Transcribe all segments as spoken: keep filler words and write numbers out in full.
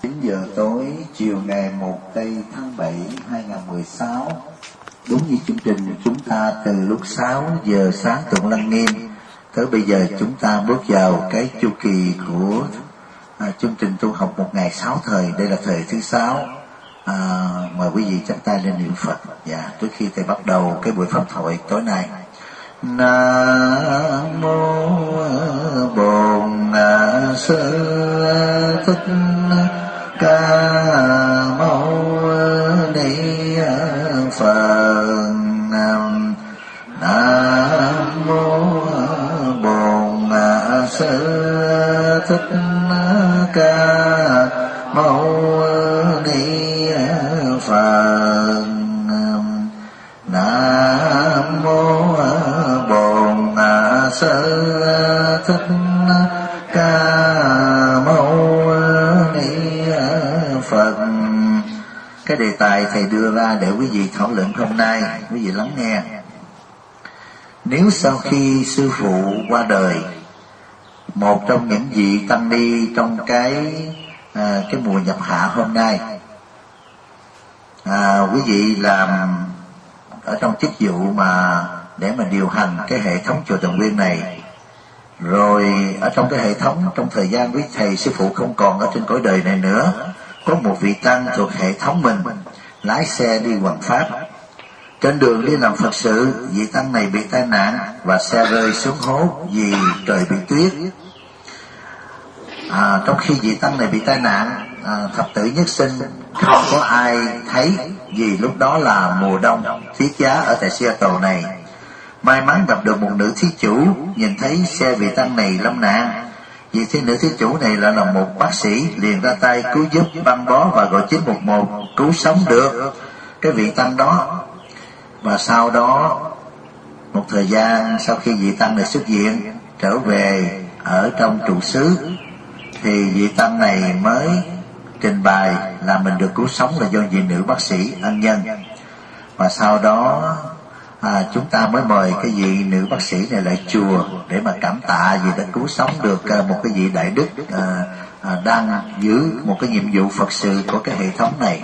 chín giờ tối chiều ngày một tây tháng bảy hai nghìn không trăm mười sáu, đúng như chương trình chúng ta từ lúc sáu giờ sáng tụng Lăng Nghiêm tới bây giờ chúng ta bước vào cái chu kỳ của à, chương trình tu học một ngày sáu thời. Đây là thời thứ sáu. À, mời quý vị chắp tay lên niệm Phật. Dạ, trước khi thầy bắt đầu cái buổi pháp thoại tối nay. Nam mô Bổn Sư Thích Ca Mâu Ni Phật. Nam mô Bổn Sư Thích Ca Mâu Ni Phật. Nam mô Bổn Sư Thích Ca Mâu Ni Phật. Cái đề tài thầy đưa ra để quý vị thảo luận hôm nay, quý vị lắng nghe. Nếu sau khi sư phụ qua đời, một trong những vị tăng ni trong cái à, cái mùa nhập hạ hôm nay, à, quý vị làm ở trong chức vụ mà để mà điều hành cái hệ thống chùa Tần Nguyên này, rồi ở trong cái hệ thống trong thời gian quý thầy sư phụ không còn ở trên cõi đời này nữa, có một vị tăng thuộc hệ thống mình lái xe đi hoằng pháp. Trên đường đi làm Phật sự, vị tăng này bị tai nạn và xe rơi xuống hố vì trời bị tuyết. À, trong khi vị tăng này bị tai nạn, à, thập tử nhất sinh không có ai thấy vì lúc đó là mùa đông tiết giá ở tại Seattle này. May mắn gặp được một nữ thí chủ, nhìn thấy xe vị tăng này lâm nạn. Vì thế nữ thí chủ này lại là một bác sĩ, liền ra tay cứu giúp, băng bó và gọi chín một một cứu sống được cái vị tăng đó. Và sau đó một thời gian sau khi vị tăng này xuất viện trở về ở trong trụ xứ, thì vị tăng này mới trình bày là mình được cứu sống là do vị nữ bác sĩ ân nhân. Và sau đó à, chúng ta mới mời cái vị nữ bác sĩ này lại chùa để mà cảm tạ vì đã cứu sống được à, một cái vị đại đức à, à, đang giữ một cái nhiệm vụ Phật sự của cái hệ thống này.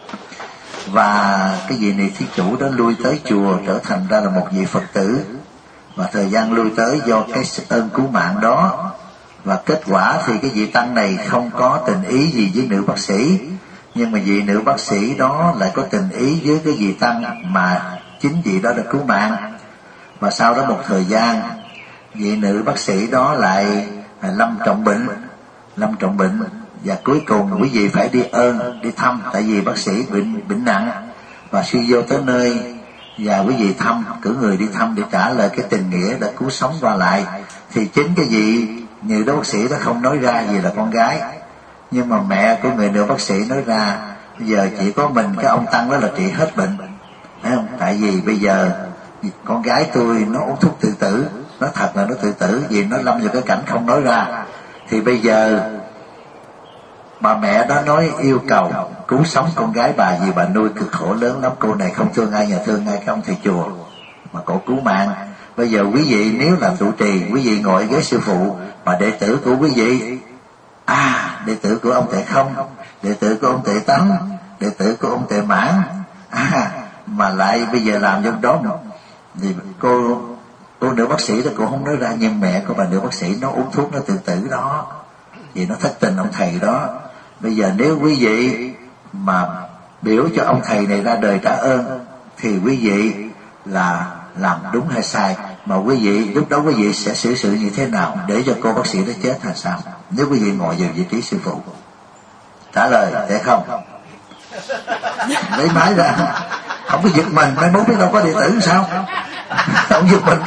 Và cái vị này thí chủ đó lui tới chùa trở thành ra là một vị Phật tử, và thời gian lui tới do cái ơn cứu mạng đó. Và kết quả thì cái vị tăng này không có tình ý gì với nữ bác sĩ, nhưng mà vị nữ bác sĩ đó lại có tình ý với cái vị tăng mà chính vị đó đã cứu mạng. Và sau đó một thời gian, vị nữ bác sĩ đó lại lâm trọng bệnh, lâm trọng bệnh và cuối cùng quý vị phải đi ơn, đi thăm, tại vì bác sĩ bệnh bệnh nặng và suy vô tới nơi, và quý vị thăm, cử người đi thăm để trả lời cái tình nghĩa đã cứu sống qua lại. Thì chính cái vị người đó bác sĩ đó không nói ra vì là con gái, nhưng mà mẹ của người nữ bác sĩ nói ra, bây giờ chỉ có mình cái ông tăng đó là trị hết bệnh, thấy không? Tại vì bây giờ con gái tôi nó uống thuốc tự tử, nó thật là nó tự tử vì nó lâm vào cái cảnh không nói ra. Thì bây giờ bà mẹ đó nói yêu cầu cứu sống con gái bà vì bà nuôi cực khổ lớn lắm, cô này không thương ai, nhà thương ai, cái ông thầy chùa mà cổ cứu mạng. Bây giờ quý vị nếu là trụ trì, quý vị ngồi ghế sư phụ, mà đệ tử của quý vị, à đệ tử của ông Tệ Không, đệ tử của ông Tệ Tấn, đệ tử của ông Tệ Mãn, à mà lại bây giờ làm trong đó, thì cô cô nữ bác sĩ đó cô không nói ra, nhưng mẹ của bà nữ bác sĩ nó uống thuốc nó tự tử đó, vì nó thất tình ông thầy đó. Bây giờ nếu quý vị mà biểu cho ông thầy này ra đời trả ơn, thì quý vị là làm đúng hay sai, mà quý vị lúc đó quý vị sẽ xử sự như thế nào để cho cô bác sĩ đó chết hay sao, nếu quý vị ngồi vào vị trí sư phụ? Trả lời để không lấy máy ra, không có giật mình, mai mốt biết đâu có đệ tử sao không giật mình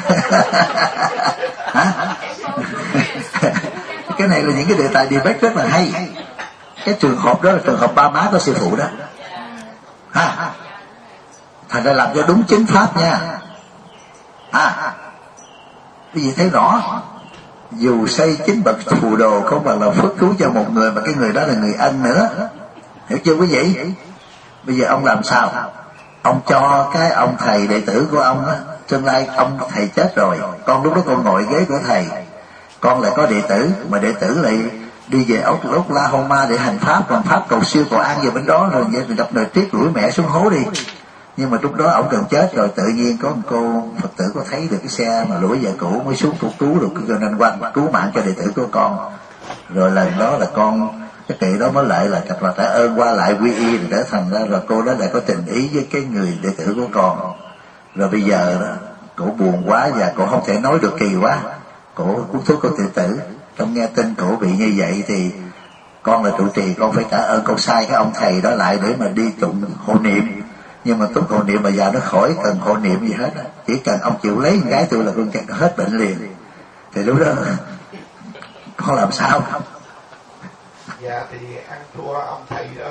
hả? Cái này là những cái đề tài debate rất là hay. Cái trường hợp đó là trường hợp ba má của sư phụ đó, ha, thành ra làm cho đúng chính pháp nha. À, quý vị thấy rõ, dù xây chín bậc phù đồ không bằng là phước cứu cho một người, mà cái người đó là người ân nữa, hiểu chưa quý vị? Bây giờ ông làm sao? Ông cho cái ông thầy đệ tử của ông á, tương lai ông thầy chết rồi, con lúc đó con ngồi ghế của thầy, con lại có đệ tử, mà đệ tử lại đi về Oklahoma để hành pháp, còn pháp cầu siêu cầu an về bên đó, rồi vậy thì đập nồi triết đuổi mẹ xuống hố đi. Nhưng mà lúc đó ổng gần chết rồi, tự nhiên có một cô Phật tử có thấy được cái xe mà lũi về cũ mới xuống cứu cứu được, cho nên quanh cứu mạng cho đệ tử của con. Rồi lần đó là con cái kỳ đó mới lại là thật là trả ơn qua lại quy y, để thành ra là cô đó lại có tình ý với cái người đệ tử của con. Rồi bây giờ đó cổ buồn quá và cổ không thể nói được, kỳ quá, cổ cuốn thuốc của tự tử. Trong nghe tin cổ bị như vậy thì con là trụ trì, con phải trả ơn, con sai cái ông thầy đó lại để mà đi tụng hộ niệm. Nhưng mà tụng hộ niệm mà giờ nó khỏi cần hộ niệm gì hết, chỉ cần ông chịu lấy một cái tôi là con hết bệnh liền. Thì lúc đó con làm sao? Dạ thì ăn thua ông thầy đó.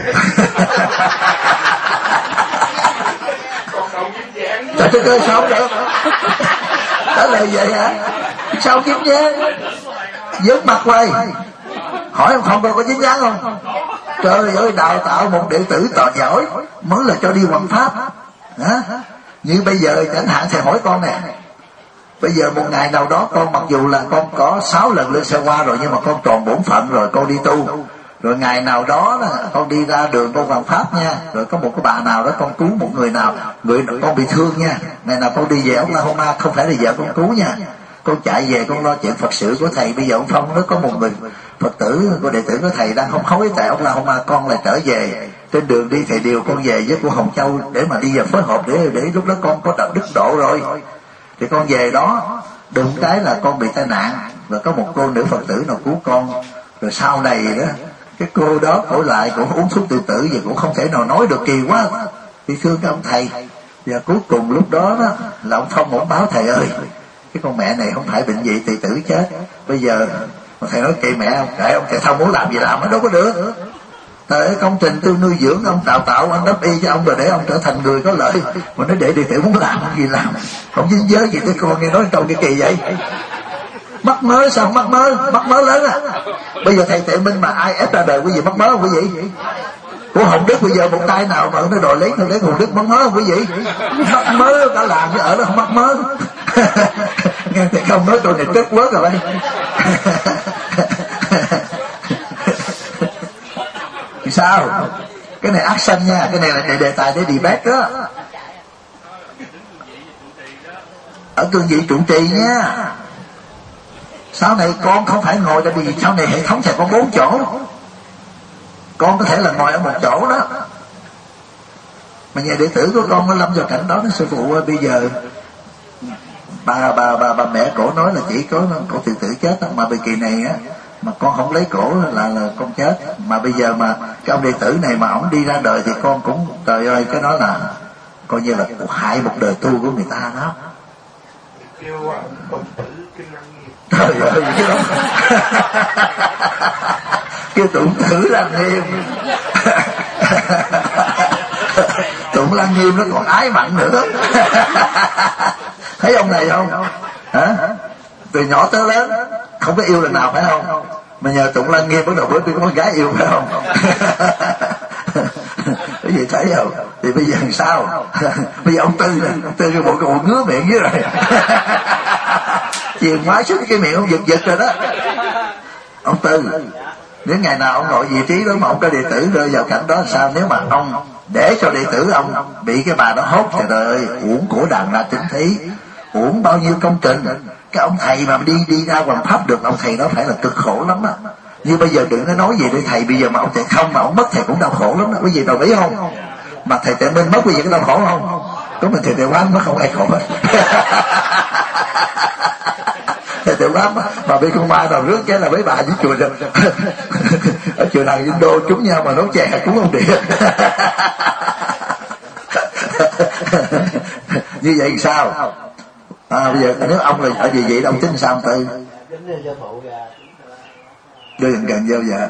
Còn đâu kiếm giảng. Trời trời ơi, sao không được? Đó là vậy hả? Sao kiếm giảng? Dớt mặt quay. Hỏi ông không có dính dáng không? Trời ơi, đào tạo một đệ tử tỏ giỏi mới là cho đi hoằng pháp. Hả? Như bây giờ chẳng hạn thầy hỏi con nè, bây giờ một ngày nào đó con mặc dù là con có sáu lần lên xe qua rồi, nhưng mà con tròn bổn phận rồi, con đi tu. Rồi ngày nào đó là con đi ra đường con hoằng pháp nha, rồi có một cái bà nào đó con cứu một người nào, người con bị thương nha, ngày nào con đi về Oklahoma không phải là vợ con cứu nha, con chạy về con lo chuyện Phật sự của thầy. Bây giờ ông Phong nó có một người Phật tử của đệ tử của thầy đang không hối tại Oklahoma, con lại trở về, trên đường đi thầy điều con về với cô Hồng Châu để mà đi vào phối hợp, để để lúc đó con có đạo đức độ rồi. Thì con về đó đừng cái là con bị tai nạn, rồi có một cô nữ Phật tử nào cứu con. Rồi sau này đó cái cô đó cổ lại cổ uống thuốc tự tử, và cũng không thể nào nói được, kỳ quá, đi thương cái ông thầy. Và cuối cùng lúc đó đó là ông Phong ổng báo thầy ơi, cái con mẹ này không phải bệnh gì tự tử chết. Bây giờ thầy nói kệ mẹ ông, kệ ông, thầy không muốn làm gì làm nó đâu có được. Tại công trình tôi nuôi dưỡng ông, đào tạo ông, đắp y cho ông rồi để ông trở thành người có lợi, mà nó để đệ tử muốn làm gì làm, không dính giới gì tới con. Nghe nói câu cái kỳ vậy, mắc mớ sao mắc mớ, mắc mớ lớn à. Bây giờ thầy Tuệ Minh mà ai ép ra đời quý vị mắc mớ không quý vị? Của Hồng Đức bây giờ một tay nào mà nó đòi lấy nó lấy Hồng Đức mắc mớ không quý vị? Mắc mớ cả làm chứ ở đó không mắc mớ. Nghe thầy không nói tôi này tức quá rồi đây. Sao? Cái này action nha, cái này là đề, đề tài để debate đó. Ở cương vị trụ trì nha. Sau này con không phải ngồi, tại vì sau này hệ thống sẽ có bốn chỗ, con có thể là ngồi ở một chỗ đó. Mà nhà đệ tử của con nó lâm vào cảnh đó, nó sư phụ ơi, bây giờ bà bà bà bà mẹ cổ nói là chỉ có cổ tự tử chết đó, mà bởi kỳ này á mà con không lấy cổ là là con chết. Mà bây giờ mà cái ông đệ tử này mà ổng đi ra đời thì con cũng, trời ơi, cái đó là coi như là hại một đời tu của người ta đó. Kêu ông tử kinh lăng nghiêm. Trời ơi, cái đó kêu tụng tử Lăng Nghiêm. Tụng Lăng Nghiêm nó còn ái mặn nữa. Thấy ông này không? Hả? Từ nhỏ tới lớn không có yêu lần nào, phải không? Mà nhờ tụng Lăng Nghiêm bắt đầu bữa tôi có con gái yêu, phải không? Cái gì thấy không? Thì bây giờ làm sao? Bây giờ ông Tư nè, ông Tư cái bộ cái bộ ngứa miệng dưới rồi. Chiều ngoái xuống cái miệng ông giật giật rồi đó. Ông Tư, nếu ngày nào ông ngồi vị trí đó mà ông có đệ tử rơi vào cảnh đó, sao? Nếu mà ông để cho đệ tử ông bị cái bà đó hốt, trời ơi, uổng của đàn ra chính thí, uổng bao nhiêu công trình. Cái ông thầy mà đi đi ra hoằng pháp được, ông thầy đó phải là cực khổ lắm á. Như bây giờ đừng có nói gì để thầy, bây giờ mà ông thầy không mà ông mất thầy cũng đau khổ lắm đó, quý vị đồng ý không? Mà thầy Tuệ Minh mất quý vị có đau khổ không? Có mình thầy Tuệ Quán mất không ai khổ hết. Thầy Tuệ Quán mà bị con ma nào rước cái là mấy bà với chùa rồi. Ở chùa nào Vinh Đô chúng nhau mà nấu chè cũng không điện. Như vậy sao? À, bây giờ nếu ông là ở vị vị ông tính sao ông Tư? Đưa gần gần vô dạ.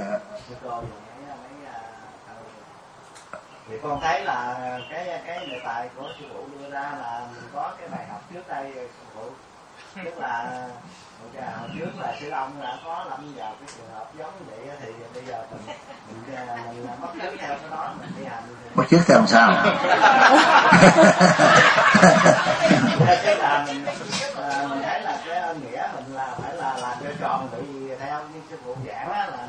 Thì con thấy là cái cái đề tài của sư phụ đưa ra là mình có cái bài học trước đây rồi sư phụ, tức là hồi trước là sư ông đã có lâm vào cái trường hợp giống vậy, thì bây giờ mình mình, mình bắt chước theo cái đó mình đi hành. Bắt chước theo làm sao? Cái là mình mình thấy là cái nghĩa mình là phải là làm cho tròn, bởi vì theo như sư phụ giảng á là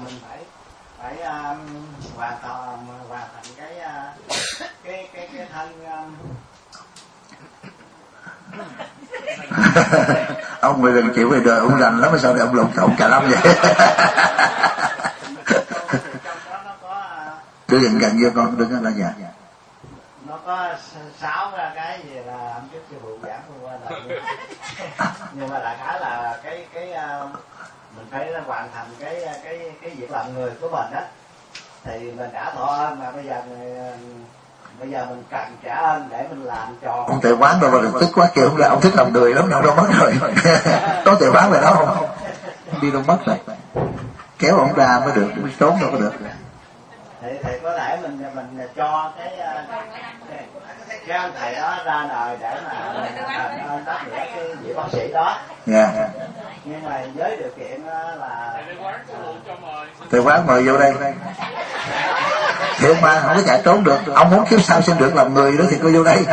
phải um, hoàn thành hoàn thành cái uh, cái cái cái thân um... ông người đừng chịu về đời ông rành lắm, sao để ông lộn xộn cả lắm vậy? Đưa gần gần vô con, đừng có là dạ. Nó có sáu cái gì là ông trước sư phụ giảng hôm qua là nhưng mà đại khái là cái cái uh, mình phải hoàn thành cái cái cái việc làm người của mình á, thì mình đã thọ ơn mà bây giờ người, bây giờ mình cần trả ơn để mình làm tròn. Ông Tề Quán đâu mà được tức quá kêu ông là ông thích làm người lắm, đâu đâu mất rồi. Có Tề Quán về đó không? Đi đâu mất rồi, kéo ông ra mới được, mới trốn đâu có được. Thì, thì có thể mình mình cho cái cái anh thầy đó ra đời để mà mình đáp nghĩa cái vị bác sĩ đó. Dạ. Yeah. Nhưng mà với điều kiện là Tề Quán mời vô đây. Thiệt mà không có chạy trốn được. Ông muốn kiếp sau xin được làm người đó thì cô vô đây.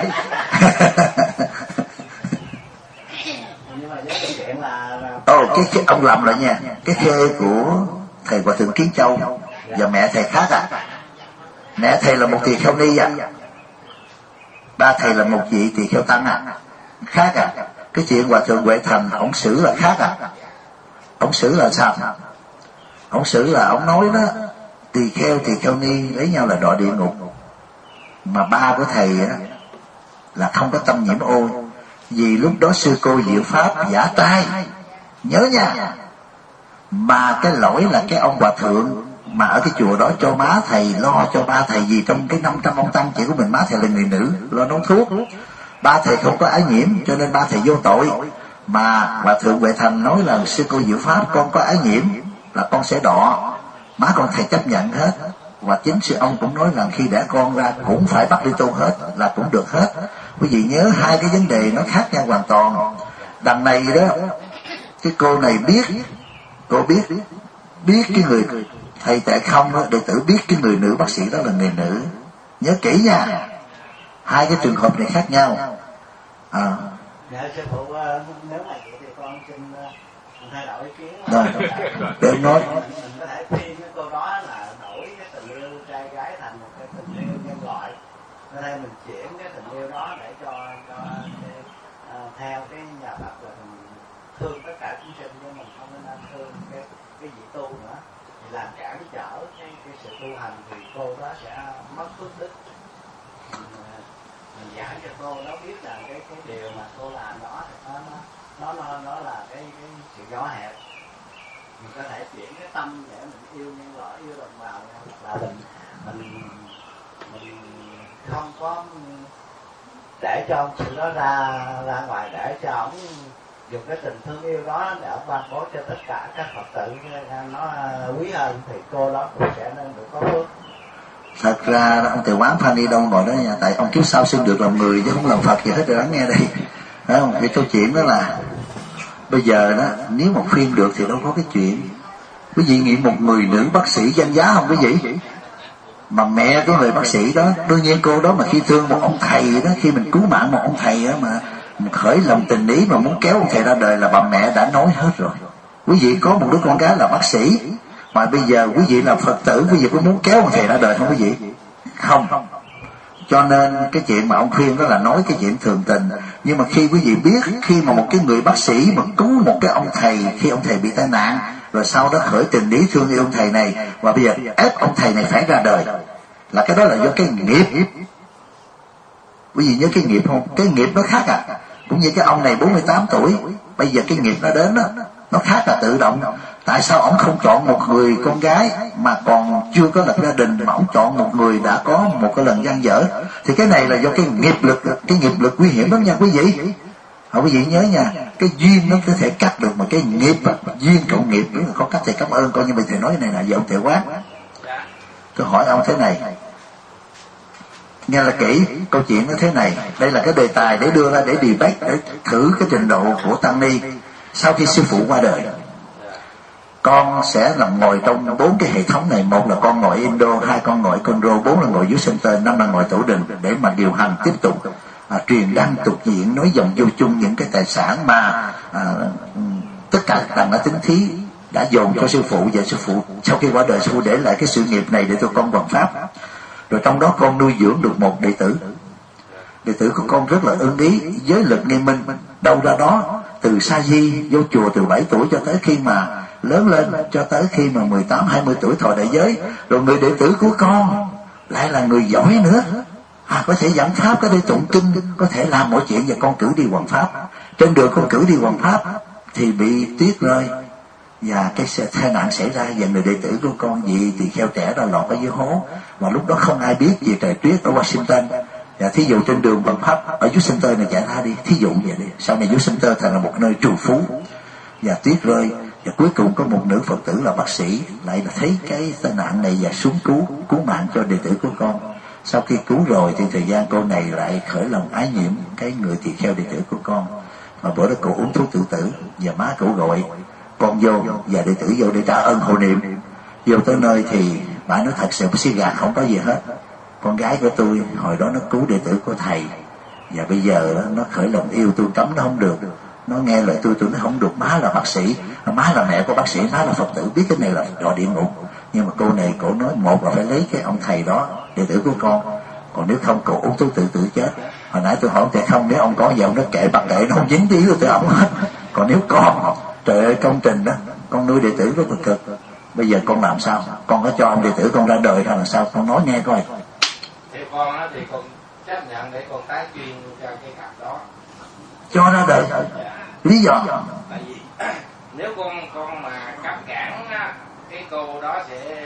Nhưng mà với điều kiện là Ồ, cái, cái ông lầm rồi nha. Cái khê của thầy Hòa Thượng Kiến Châu và mẹ thầy khác à. Mẹ thầy là một tỳ kheo ni à. Ba thầy là một vị tỳ kheo tăng à. Khác à. Cái chuyện Hòa Thượng Huệ Thành ông xử là khác à. Ông xử là sao? Ông xử là ông nói đó, tỳ kheo tỳ kheo ni lấy nhau là đọa địa ngục, mà ba của thầy á là không có tâm nhiễm ô, vì lúc đó sư cô Diệu Pháp giả trai, nhớ nha. Mà cái lỗi là cái ông Hòa Thượng mà ở cái chùa đó cho má thầy lo cho ba thầy, vì trong cái năm trăm ông tăng chỉ có mình má thầy là người nữ lo nấu thuốc, ba thầy không có ái nhiễm cho nên ba thầy vô tội. Mà Hòa Thượng Huệ Thành nói là sư cô Diệu Pháp con có ái nhiễm là con sẽ đọa, má con thầy chấp nhận hết. Và chính sư ông cũng nói rằng khi đẻ con ra cũng phải bắt đi tu hết là cũng được hết. Quý vị nhớ hai cái vấn đề nó khác nhau hoàn toàn. Đằng này đó, cái cô này biết, cô biết biết cái người thầy Tệ Không đó, đệ tử biết cái người nữ bác sĩ đó là người nữ. Nhớ kỹ nha, hai cái trường hợp này khác nhau. À. Dạ sư phụ, nếu mà vậy thì con xin thay đổi ý kiến. Rồi, để em nói. Mình, mình có thể khuyên cái cô đó là đổi cái tình yêu trai gái thành một cái tình yêu nhân loại. Nên đây mình chuyển cái tình yêu đó để cho, cho cái, uh, theo cái nhà Phật là mình thương tất cả chúng sinh, nhưng mình không nên thương cái cái vị tu nữa, thì làm cản trở cái cái sự tu hành thì cô đó sẽ mất phước đức. Mình giảng cho cô nó biết là cái cái điều mà cô làm đó thì nó nó nó nó là cái cái sự nhỏ hẹp. Mình có thể chuyển cái tâm để mình yêu nhân loại, yêu đồng bào, hoặc là mình mình mình không có để cho ông sự đó ra ra ngoài, để cho ông dùng cái tình thương yêu đó để ông ban bố cho tất cả các Phật tử nó quý hơn, thì cô đó cũng sẽ nên được có phước. Thật ra ông Thầy Quán Phan đi đâu ngồi đó nha, tại ông kiếp sau xin được làm người chứ không làm Phật gì hết rồi. Đó nghe đây, phải không? Cái câu chuyện đó là bây giờ đó, nếu mà khuyên được thì đâu có cái chuyện. Quý vị nghĩ một người nữ bác sĩ danh giá không quý vị? Mà mẹ của người bác sĩ đó, đương nhiên cô đó mà khi thương một ông thầy đó, khi mình cứu mạng một ông thầy đó mà khởi lòng tình ý mà muốn kéo ông thầy ra đời là bà mẹ đã nói hết rồi. Quý vị có một đứa con gái là bác sĩ, mà bây giờ quý vị là Phật tử, quý vị có muốn kéo ông thầy ra đời không quý vị? Không. Cho nên cái chuyện mà ông khuyên đó là nói cái chuyện thường tình. Nhưng mà khi quý vị biết, khi mà một cái người bác sĩ mà cứu một cái ông thầy khi ông thầy bị tai nạn, rồi sau đó khởi tình ý thương yêu ông thầy này, và bây giờ ép ông thầy này phải ra đời, là cái đó là do cái nghiệp. Quý vị nhớ cái nghiệp không? Cái nghiệp nó khác à. Cũng như cái ông này bốn mươi tám tuổi, bây giờ cái nghiệp nó đến đó, nó khác là tự động. Tại sao ông không chọn một người con gái mà còn chưa có lập gia đình, mà ông chọn một người đã có một cái lần gian dở? Thì cái này là do cái nghiệp lực, cái nghiệp lực nguy hiểm lắm nha quý vị. Hả, quý vị nhớ nha, cái duyên nó có thể cắt được, mà cái nghiệp duyên cộng nghiệp rất là có cách. Thầy cảm ơn coi, nhưng mà thầy nói cái này là về ông Thầy Quán. Tôi hỏi ông thế này, nghe là kỹ, câu chuyện nó thế này. Đây là cái đề tài để đưa ra để debate, để thử cái trình độ của tăng ni sau khi sư phụ qua đời. Con sẽ là ngồi trong bốn cái hệ thống này. Một là con ngồi Indo, hai con ngồi Conro, bốn là ngồi Washington, năm là ngồi Tổ Đình, để mà điều hành tiếp tục à, truyền đăng tục diễn, nói dòng vô chung những cái tài sản mà à, tất cả đằng đã tính thí đã dồn cho sư phụ, và sư phụ sau khi qua đời sư phụ để lại cái sự nghiệp này để cho con hoằng pháp. Rồi trong đó con nuôi dưỡng được một đệ tử. Đệ tử của con rất là ưng ý, giới lực nghiêm minh, đâu ra đó, từ sa di vô chùa từ bảy tuổi cho tới khi mà lớn lên, cho tới khi mà mười tám hai mươi tuổi thọ đại giới. Rồi người đệ tử của con lại là người giỏi nữa, à, có thể giảng pháp, có thể tụng kinh, có thể làm mọi chuyện, và con cử đi hoằng pháp. Trên đường con cử đi hoằng pháp thì bị tuyết rơi, và cái tai nạn xảy ra, và người đệ tử của con vì tỳ kheo trẻ đã lọt ở dưới hố, mà lúc đó không ai biết về trời tuyết ở Washington. Và thí dụ trên đường hoằng pháp ở Washington này chạy ra đi, thí dụ vậy đi, sau này Washington thành là một nơi trù phú, và tuyết rơi, và cuối cùng có một nữ Phật tử là bác sĩ lại thấy cái tai nạn này và xuống cứu cứu mạng cho đệ tử của con. Sau khi cứu rồi thì thời gian cô này lại khởi lòng ái nhiễm cái người tỳ kheo đệ tử của con, mà bữa đó cô uống thuốc tự tử, và má cổ gọi con vô, và đệ tử vô để trả ơn hộ niệm. Vô tới nơi thì bà nói thật sự xí gạt không có gì hết, con gái của tôi hồi đó nó cứu đệ tử của thầy, và bây giờ nó khởi lòng yêu tôi, cấm nó không được, nó nghe lời tôi tôi nó không được. Má là bác sĩ, má là mẹ của bác sĩ, má là Phật tử, biết cái này là đọa địa ngục. Nhưng mà cô này cổ nói một là phải lấy cái ông thầy đó, đệ tử của con, còn nếu không cổ uống thuốc tự tử chết. Hồi nãy tôi hỏi thầy không, nếu ông có giàu nó kệ bạc kệ, nó không dính tí của tôi ông hết. Còn nếu còn, trời ơi, công trình đó con nuôi đệ tử rất là cực. Bây giờ con làm sao? Con có cho ông đệ tử con ra đời hay là sao? Con nói nghe coi. Thì con á thì con chấp nhận để con tái chuyên cho cái cặp đó. Cho ra đời. Lý do? Tại vì nếu con con mà cấm cản á, cái cô đó sẽ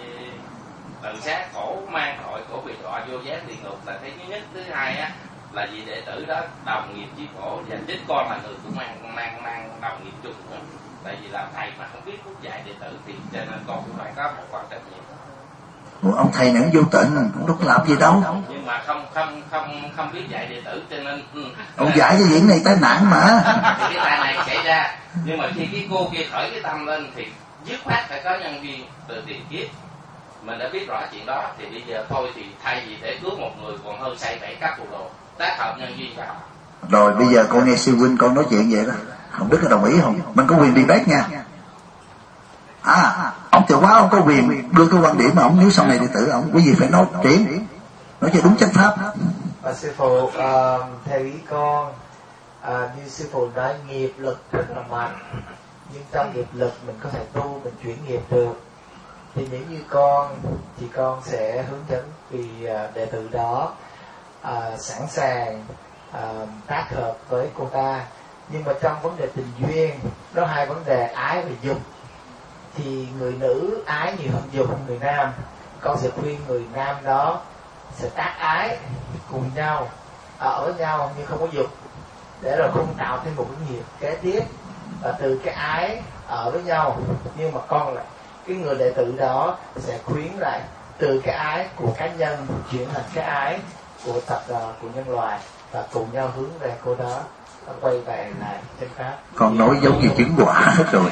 tự sát khổ, mang tội khổ bị đọa vô gián địa ngục là cái thứ nhất. Thứ hai á là vì đệ tử đó đồng nghiệp với cổ, và chính con là người cũng mang mang mang đồng nghiệp chung nữa. Tại vì làm thầy mà không biết phúc dạy đệ tử thì cho nên con cũng phải có một phần trách nhiệm. Ủa, ông thầy này vô tình, cũng đâu có làm gì đâu. Nhưng mà không không không không biết dạy đệ tử cho nên ông dạy cái chuyện này tai nạn mà. Thì cái tai này xảy ra, nhưng mà khi cái cô kia khởi cái tâm lên thì dứt khoát phải có nhân duyên từ tiền kiếp. Mình đã biết rõ chuyện đó thì bây giờ thôi thì thay vì để cứu một người còn hơn say bảy các phù đồ, tác hợp nhân duyên cho họ. Rồi bây giờ con nghe sư huynh con nói chuyện vậy đó, không biết có đồng ý không? Mình có quyền debate nha. À, ông Tiểu Quá ông có quyền đưa cái quan điểm mà ông, nếu sau này đệ tử ông quý vị phải nói triển, nói cho đúng chánh pháp. Và sư phụ, uh, theo ý con, uh, như sư phụ nói nghiệp lực rất là mạnh, nhưng trong nghiệp lực mình có thể tu, mình chuyển nghiệp được. Thì nếu như con thì con sẽ hướng dẫn vì uh, đệ tử đó uh, sẵn sàng uh, tác hợp với cô ta. Nhưng mà trong vấn đề tình duyên, đó hai vấn đề ái và dục, thì người nữ ái nhiều hơn dục hơn người nam. Con sẽ khuyên người nam đó sẽ tác ái cùng nhau, ở với nhau nhưng không có dục, để rồi không tạo thêm một cái nghiệp kế tiếp. Và từ cái ái ở với nhau, nhưng mà con lại cái người đệ tử đó sẽ khuyến lại từ cái ái của cá nhân chuyển thành cái ái của tập của nhân loại, và cùng nhau hướng về cô đó, quay về lại chân pháp. Con nói giống như chứng quả hết rồi.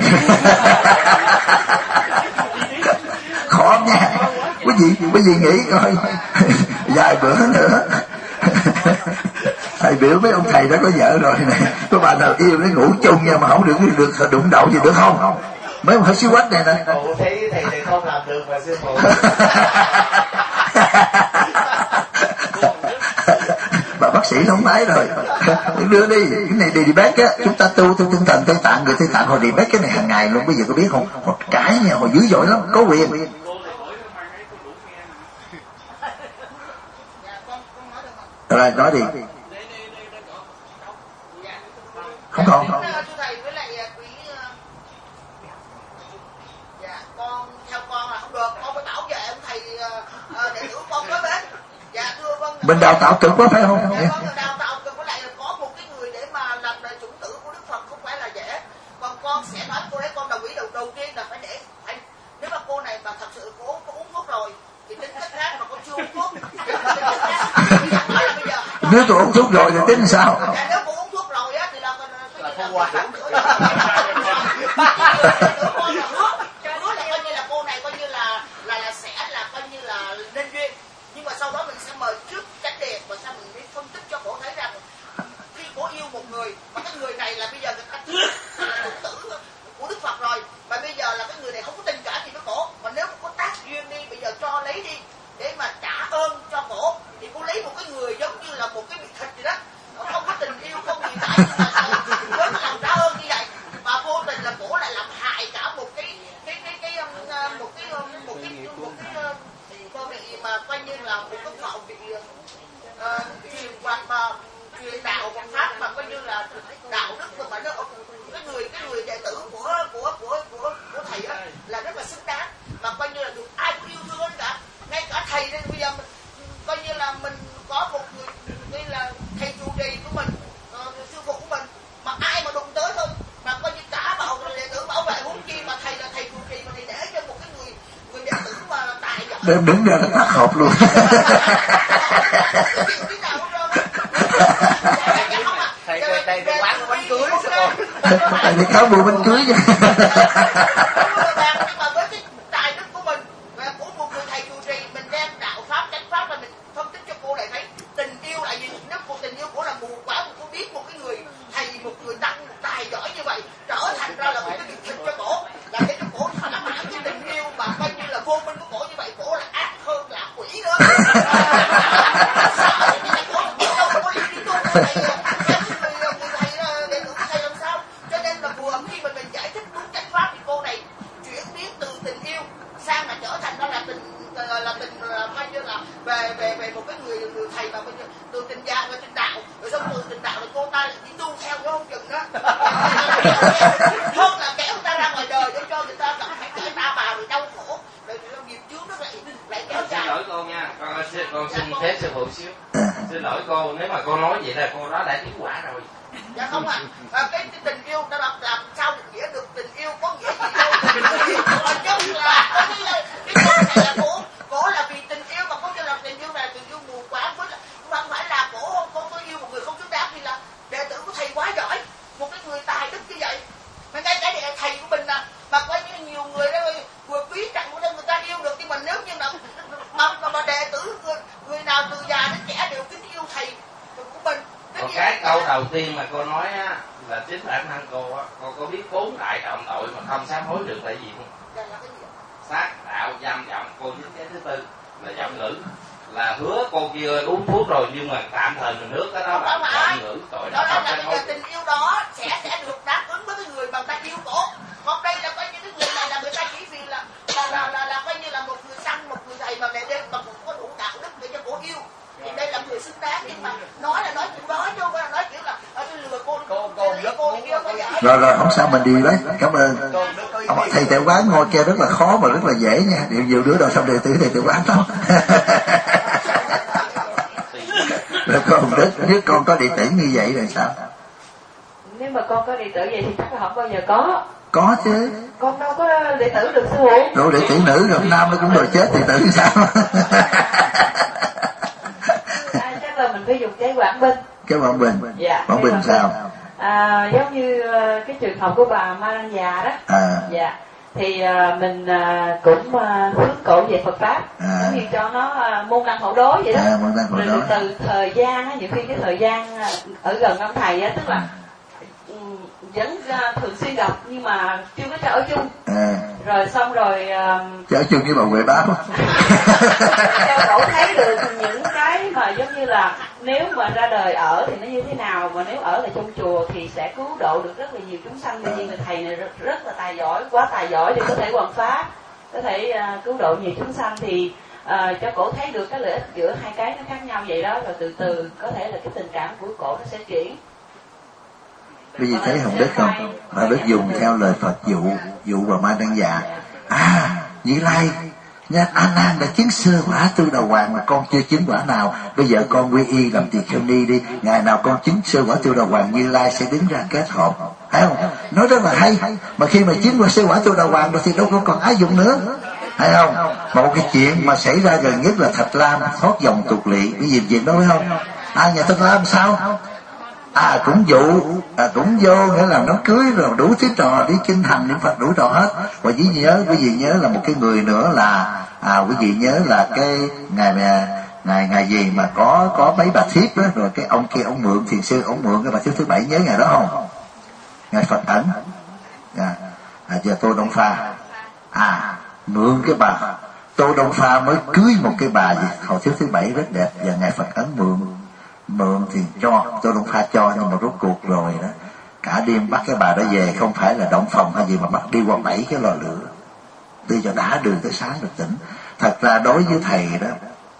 Khó nha quý vị, quý vị nghĩ coi vài bữa nữa thầy biểu với ông thầy đó có vợ rồi này, có bà nào yêu nó ngủ chung nha, mà không được được đụng đậu gì được không? Mấy ông xíu quách này nè. Phụ thấy thầy này không làm được mà sư phụ. Bà bác sĩ không nói rồi. Đưa đi, cái này đi debate á, chúng ta tu theo tinh thần Tây Tạng, người Tây Tạng họ debate cái này hàng ngày luôn, bây giờ có biết không? Một cái nha, họ dữ dội lắm, có quyền. Rồi nói đi. Không còn. Thưa thầy với lại quý, dạ con theo con là không được, con phải bảo vệ ông thầy đệ tử con nói bên. Dạ thưa vâng. Mình đào tạo cực quá phải không? Dạ con đào tạo cực, với lại có một cái người để mà làm đời chủng tử của Đức Phật không phải là dễ. Còn con sẽ nói cô đấy, con đồng ý đầu đầu tiên là phải để phải, nếu mà cô này mà thật sự cô, cô uống thuốc rồi thì tính cách khác, mà con chưa uống thuốc. Nếu tôi uống thuốc rồi thì tính sao? Dạ, nếu cô uống thuốc rồi á thì là là không qua hẳn. Hứa là coi như là cô này coi như là là là sẽ là coi như là nên duyên, nhưng mà sau đó mình sẽ mời trước chánh điện và sau mình mới phân tích cho cô thấy rằng khi cô yêu một người mà cái người này là bây giờ người ta là chủng tử của Đức Phật rồi, mà bây giờ giờ cho lấy đi để mà trả ơn cho cổ. Thì cô lấy một cái người giống như là một cái bị thịt gì đó, không có tình yêu không gì cả, nhưng mà với lòng trả ơn như vậy mà vô tình là cổ lại làm hại cả một cái cái cái cái um, một cái um, một cái một cái uh, bị mà coi như là một cái họ bị uh, truyền hoặc mà truyền đạo Phật pháp mà coi như là đạo đức mà nó cái người cái người đệ tử của của của của của thầy đó là rất là xứng đáng, mà coi như là được ai cũng yêu thương cả, ngay cả thầy đây bây giờ mình coi như là mình có một người đây là thầy trụ trì của mình, uh, sư phụ của mình, mà ai mà đụng tới thôi mà coi như cả bảo đệ tử bảo vệ, huống chi mà thầy là thầy trụ trì mà thầy để cho một cái người người đệ tử mà tài giỏi đứng đứng ra là tắt hộp luôn. thầy thầy thầy đi bán bánh cưới sao thầy đi khám mua bánh cưới nha. Nhưng mà với cái tài đức của mình và của một người thầy trụ trì, mình đem đạo pháp chánh pháp là mình phân tích cho cô lại thấy tình yêu là gì. Nếu một tình yêu của là mù quáng, cô biết một cái người thầy, một người tăng một tài giỏi như vậy trở thành ra là một cái việc thịt cho cổ, là để cho cổ thỏa mãn cái tình yêu mà coi như là vô minh của cổ như vậy, cổ là ác hơn là quỷ nữa. Sợ thì cổ đâu có đi đi tu thầy người thầy đệ tử thầy làm sao, cho nên là phù hợp khi mà mình giải thích đúng chánh pháp thì cô này chuyển biến từ tình yêu sang là trở thành đó là tình là tình là coi như là về về về một cái người người thầy mà coi như từ tình gia về tình đạo, rồi xong từ tình đạo là cô ta lại đi tu theo nó không chừng đó. Hơn là kéo người ta ra ngoài đời để cho người ta gặp phải cải ta vào rồi đau khổ, rồi nghiệp chướng nó lại lại kéo dài. Xin lỗi cô nha, con xin con xin phép sư phụ xíu. Xin lỗi cô, nếu mà cô nói vậy là cô đó đã chứng quả rồi. Dạ không ạ. À. À, cái, cái tình yêu ta làm, làm sao được nghĩa được tình yêu có nghĩa gì đâu. Chứ là có cái cái câu này là cổ cổ là vì tình yêu mà có cho là tình yêu này tình yêu mù quáng, với là không phải là cổ không có, có yêu một người không xứng đáng, vì là đệ tử của thầy quá giỏi, một cái người tài đức như vậy. Mà ngay cái thầy của mình nè, mà coi như nhiều người đó vừa quý trọng của người ta yêu được, nhưng mà nếu như là mà mà, mà đệ tử người, người nào từ già đến trẻ đều kính yêu thầy của mình. Còn cái câu đầu tiên mà cô nói á là chính bản thân cô á, cô có biết bốn đại trọng tội mà không sám hối được là gì không? Sát, đạo, dâm, vọng. Cô dính cái thứ tư là vọng ngữ, là hứa cô kia uống thuốc rồi nhưng mà tạm thời mình nước cái đó là vọng ngữ, tội đó không sám hối. Tình yêu đó sẽ sẽ được đáp ứng với cái người mà người ta yêu cổ. Còn đây là coi như cái người này là người ta chỉ vì là là là là, là coi như là một người săn, một người thầy mà để đem mà cũng có đủ đạo đức để cho cổ yêu. Thì đây là người xứng đáng, nhưng mà nói là nói kiểu đó chứ không phải là nói kiểu là tôi lừa cô cô cô cô kia có giải. Rồi rồi không sao, mình đi đấy, cảm ơn. Ông thầy Tẹo Quán ngồi kia rất là khó mà rất là dễ nha, điều nhiều đứa đầu xong đệ tử thầy Tẹo Quán lắm. Rồi con Đức, nếu con có đệ tử như vậy rồi sao? Nếu mà con có đệ tử vậy thì chắc là không bao giờ có. Có chứ. Con đâu có đệ tử được sư phụ. Rồi đệ tử nữ rồi nam nó cũng đòi chết đệ tử sao? À, chắc là mình phải dùng cái Quảng Bình. Cái Quảng Bình. Dạ. Quảng Bình sao? À, giống như uh, cái trường hợp của bà Ma Lan già đó. À. Dạ. Thì uh, mình uh, cũng uh, hướng cổ về Phật pháp, à. giống như cho nó uh, môn đăng hộ đối vậy đó. À, môn đăng hộ đối. Từ thời gian á, nhiều khi cái thời gian uh, ở gần ông thầy á, tức là um, vẫn uh, thường xuyên gặp nhưng mà chưa có cho ở chung. À. Rồi xong rồi uh, cho ở chung với bà Huệ Báo. cho cổ thấy được những cái mà giống như là nếu mà ra đời ở thì nó như thế nào, mà nếu ở là trong chùa thì sẽ cứu độ được rất là nhiều chúng sanh. Tuy nhiên là thầy này rất, rất là tài giỏi, quá tài giỏi để có thể hoàn pháp, có thể uh, cứu độ nhiều chúng sanh, thì uh, cho cổ thấy được cái lợi ích giữa hai cái nó khác nhau vậy đó, rồi từ từ có thể là cái tình cảm của cổ nó sẽ chuyển. Bây giờ thấy Hồng Đức không? Hồng Đức dùng theo lời Phật dụ, dụ bà Ma Đăng Dạ. À, Như Lai, nha, A Nan đã chứng sơ quả tư đầu hoàng mà con chưa chứng quả nào. Bây giờ con quy y làm tỳ kheo ni đi, ngày nào con chứng sơ quả tư đầu hoàng, Như Lai sẽ đứng ra kết hợp. Thấy không? Nói rất là hay. Mà khi mà chứng qua sơ quả tư đầu hoàng rồi thì đâu có còn ái dụng nữa. Thấy không? Một cái chuyện mà xảy ra gần nhất là Thạch Lam thoát dòng tục lỵ. Cái gì chuyện đó phải không? À, nhà Thạch Lam sao? À, cũng dụ, à, cũng vô, nghĩa là nó cưới rồi đủ thứ trò, đi kinh hành niệm Phật đủ trò hết. Và quý vị nhớ, quý vị nhớ là một cái người nữa là, à, quý vị nhớ là cái ngày mà ngày ngày gì mà có có mấy bà thiếp đó, rồi cái ông kia ông mượn thiền sư, ông mượn cái bà thiếp thứ bảy, nhớ ngày đó không? Ngày Phật ẩn, à, à, giờ tôi Đông Pha, à, mượn cái bà Tô Đông Pha mới cưới một cái bà gì Hậu Thiếu thứ bảy rất đẹp, và ngài Phật Ấn mượn mượn thì cho Tô Đông Pha cho, nhưng mà rốt cuộc rồi đó cả đêm bắt cái bà đó về, không phải là động phòng hay gì mà bắt đi qua bảy cái lò lửa đi cho đã đường tới sáng được tỉnh. Thật ra đối với thầy đó,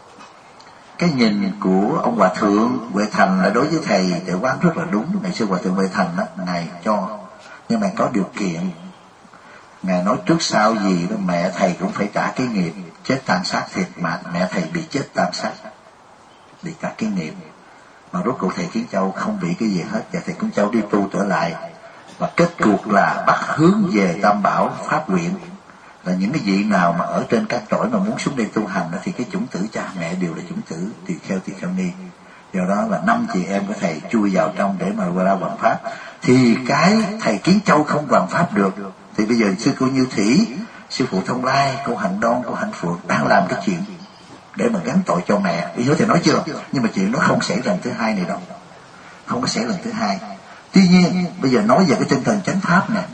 cái nhìn của ông Hòa Thượng Huệ Thành là đối với thầy Tuệ Quán rất là đúng. Ngày xưa Hòa Thượng Huệ Thành đó, ngài cho, nhưng mà có điều kiện. Ngài nói trước sau gì đó mẹ thầy cũng phải trả cái nghiệp chết tam sát thiệt, mà mẹ thầy bị chết tam sát, bị cả cái nghiệp. Mà rốt cuộc thầy Kiến Châu không bị cái gì hết, và thầy Kiến Châu đi tu trở lại, và kết cuộc là bắt hướng về Tam Bảo Pháp Luyện. Là những cái vị nào mà ở trên các cõi mà muốn xuống đây tu hành đó, thì cái chủng tử cha mẹ đều là chủng tử Tỳ Kheo Tỳ Kheo Ni. Do đó là năm chị em của thầy chui vào trong để mà qua ra hoàng pháp. Thì cái thầy Kiến Châu không hoàng pháp được, thì bây giờ sư cô Như Thủy, sư phụ Thông Lai, cô Hạnh Đoan, cô Hạnh Phượng đang làm cái chuyện để mà gắn tội cho mẹ. Ý thầy nói chưa? Nhưng mà chuyện nó không xảy lần thứ hai này đâu, không có xảy lần thứ hai. Tuy nhiên bây giờ nói về cái tinh thần chánh pháp này,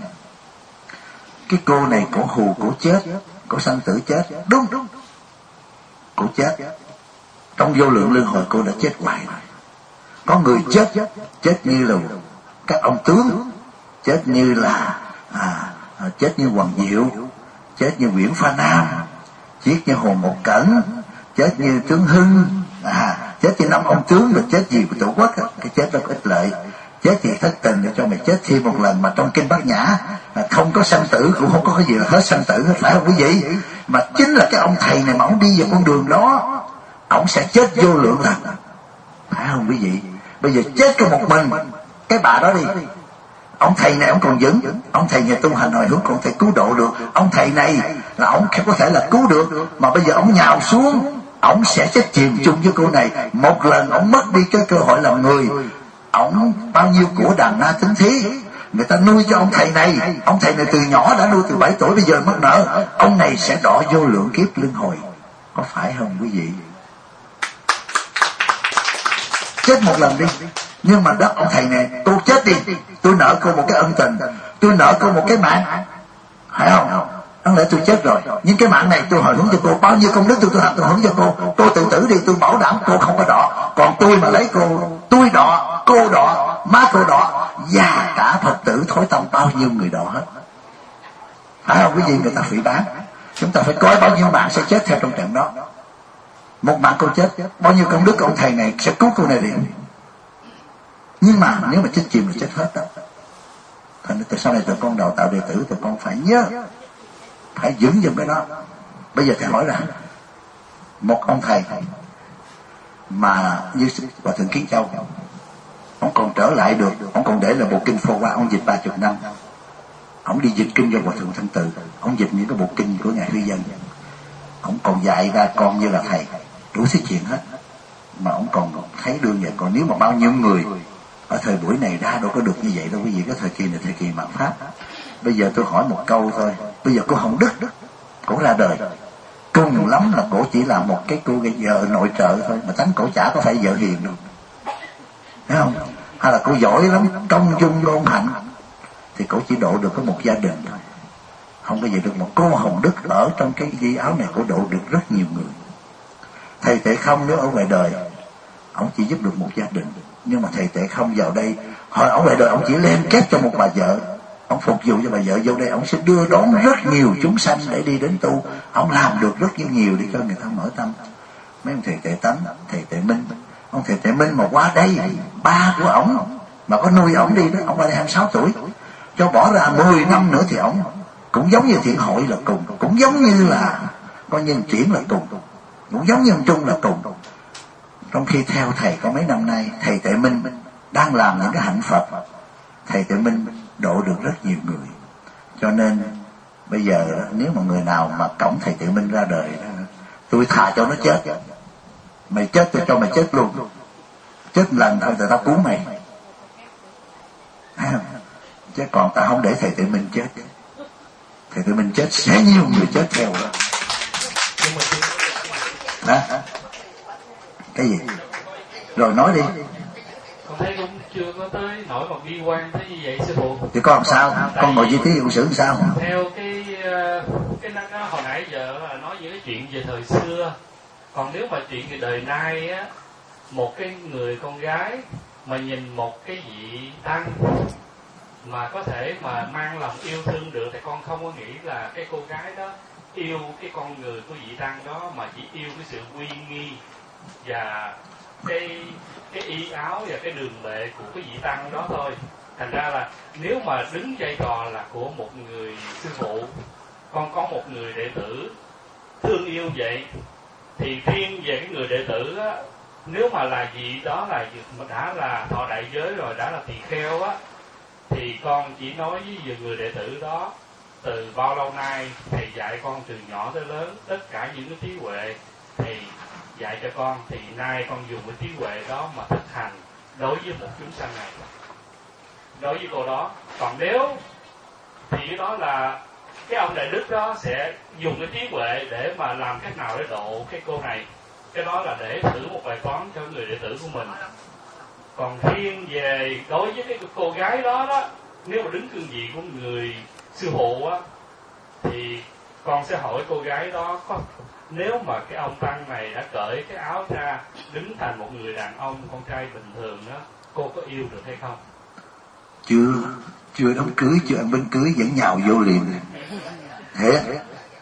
cái cô này cổ hù, cổ chết, cổ sanh tử chết, đúng đúng, cổ chết trong vô lượng luân hồi, cô đã chết hoài rồi. Có người chết chết như là các ông tướng, chết như là à, chết như Hoàng Diệu, chết như Nguyễn Pha Nam, chết như Hồ Một Cẩn, chết như Tướng Hưng, à, chết như năm ông tướng, rồi chết gì của Tổ quốc. Cái chết đó có ích lợi. Chết thì thất tình để cho mày chết thêm một lần, mà trong kinh Bát Nhã không có sanh tử, cũng không có cái gì là hết sanh tử hết, phải không quý vị? Mà chính là cái ông thầy này mà ông đi vào con đường đó, ông sẽ chết vô lượng lần, phải không quý vị? Bây giờ chết có một mình cái bà đó đi, ông thầy này ông còn vững, ông thầy nhà tu hành hồi hướng còn thể cứu độ được. Ông thầy này là ông có thể là cứu được, mà bây giờ ông nhào xuống, ông sẽ chết chìm chung với cô này. Một lần ông mất đi cái cơ hội làm người, ông bao nhiêu của đàn na tính thí, người ta nuôi cho ông thầy này, ông thầy này từ nhỏ đã nuôi từ bảy tuổi, bây giờ mất nợ, ông này sẽ đọa vô lượng kiếp luân hồi, có phải không quý vị? Chết một lần đi, nhưng mà đó ông thầy này, tôi chết đi, tôi nợ cô một cái ân tình, tôi nợ cô một cái mạng, phải không? Đáng lẽ tôi chết rồi, nhưng cái mạng này tôi hồi hướng cho cô, bao nhiêu công đức tôi tôi làm tôi hướng cho cô, tôi tự tử đi, tôi bảo đảm cô không có đọa. Còn tôi mà lấy cô, tôi đọa, cô đọa, má cô đọa, và cả Phật tử thối tâm bao nhiêu người đọa hết, phải không quý vị? Người ta phỉ bán, chúng ta phải coi bao nhiêu mạng sẽ chết theo trong trận đó. Một mạng cô chết, bao nhiêu công đức ông thầy này sẽ cứu cô này liền. Nhưng mà nếu mà chết chìm thì chết hết đó. Thành ra từ sau này tụi con đào tạo đệ tử, tụi con phải nhớ, phải vững giùm cái đó. Bây giờ thầy hỏi là một ông thầy mà như Hòa Thượng Kiến Châu, ông còn trở lại được, ông còn để là bộ kinh Phổ Hoa, ông dịch ba chục năm, ông đi dịch kinh cho Hòa Thượng Thanh Từ, ông dịch những cái bộ kinh của ngài Huy Dân, ông còn dạy ra con như là thầy, đủ thứ chuyện hết, mà ông còn thấy đương vậy. Còn nếu mà bao nhiêu người ở thời buổi này ra đâu có được như vậy đâu quý vị. Cái thời kỳ này thời kỳ mạt Pháp. Bây giờ tôi hỏi một câu thôi, bây giờ cô Hồng Đức cổ ra đời, cùng lắm là cổ chỉ là một cái cô vợ nội trợ thôi, mà tánh cổ chả có phải vợ hiền đâu, thấy không? Hay là cô giỏi lắm, công dung ngôn hạnh, thì cổ chỉ độ được có một gia đình thôi, không có gì được. Một cô Hồng Đức ở trong cái di áo này cổ độ được rất nhiều người. Thầy Tệ Không nếu ở ngoài đời ông chỉ giúp được một gia đình, nhưng mà thầy Tệ Không vào đây, hồi ở ngoài đời ông chỉ liên kết cho một bà vợ, ông phục vụ cho bà vợ, vô đây ông sẽ đưa đón rất nhiều chúng sanh để đi đến tu. Ông làm được rất nhiều để cho người ta mở tâm. Mấy ông thầy Tệ Tánh, thầy Tệ Minh, ông thầy Tệ Minh mà qua đây, ba của ổng mà có nuôi ổng đi đó, ông qua đây hai mươi sáu tuổi, cho bỏ ra mười năm nữa thì ổng cũng giống như Thiện Hội là cùng, cũng giống như là coi Nhân Chuyển là cùng, cũng giống như ông Trung là cùng. Trong khi theo thầy có mấy năm nay, thầy Tệ Minh đang làm những cái hạnh Phật, thầy Tệ Minh độ được rất nhiều người. Cho nên bây giờ nếu mà người nào mà cõng thầy Tệ Minh ra đời, tôi thà cho nó chết, mày chết tôi cho mày chết luôn, chết lần thôi tụi tao cứu mày, chứ còn tao không để thầy Tệ Minh chết. Thầy Tệ Minh chết sẽ nhiều người chết theo đó. Đó. Cái gì? Rồi nói đi. Con thấy cũng chưa có tới nổi một bi quan tới như vậy sư phụ. Thì con làm sao? Con ngồi di thí dụng sử làm sao? Theo cái cái nó, nó hồi nãy giờ là nói những cái chuyện về thời xưa. Còn nếu mà chuyện về đời nay á, một cái người con gái mà nhìn một cái vị tăng mà có thể mà mang lòng yêu thương được, thì con không có nghĩ là cái cô gái đó yêu cái con người của vị tăng đó, mà chỉ yêu cái sự uy nghi và cái cái y áo và cái đường lệ của cái vị tăng đó thôi. Thành ra là nếu mà đứng vai trò là của một người sư phụ, con có một người đệ tử thương yêu vậy, thì riêng về cái người đệ tử á, nếu mà là vị đó là đã là thọ đại giới rồi, đã là tỳ kheo á, thì con chỉ nói với người đệ tử đó từ bao lâu nay thầy dạy con từ nhỏ tới lớn tất cả những cái trí huệ thầy dạy cho con, thì nay con dùng cái trí huệ đó mà thực hành đối với một chúng sanh này, đối với cô đó. Còn nếu thì cái đó là cái ông đại đức đó sẽ dùng cái trí huệ để mà làm cách nào để độ cái cô này, cái đó là để thử một bài toán cho người đệ tử của mình. Còn riêng về đối với cái cô gái đó đó, nếu mà đứng cương vị của người sư phụ á, thì con sẽ hỏi cô gái đó có, nếu mà cái ông tăng này đã cởi cái áo ra đứng thành một người đàn ông con trai bình thường đó, cô có yêu được hay không? Chưa, chưa đám cưới, chưa ăn bánh cưới vẫn nhào vô liền. Thế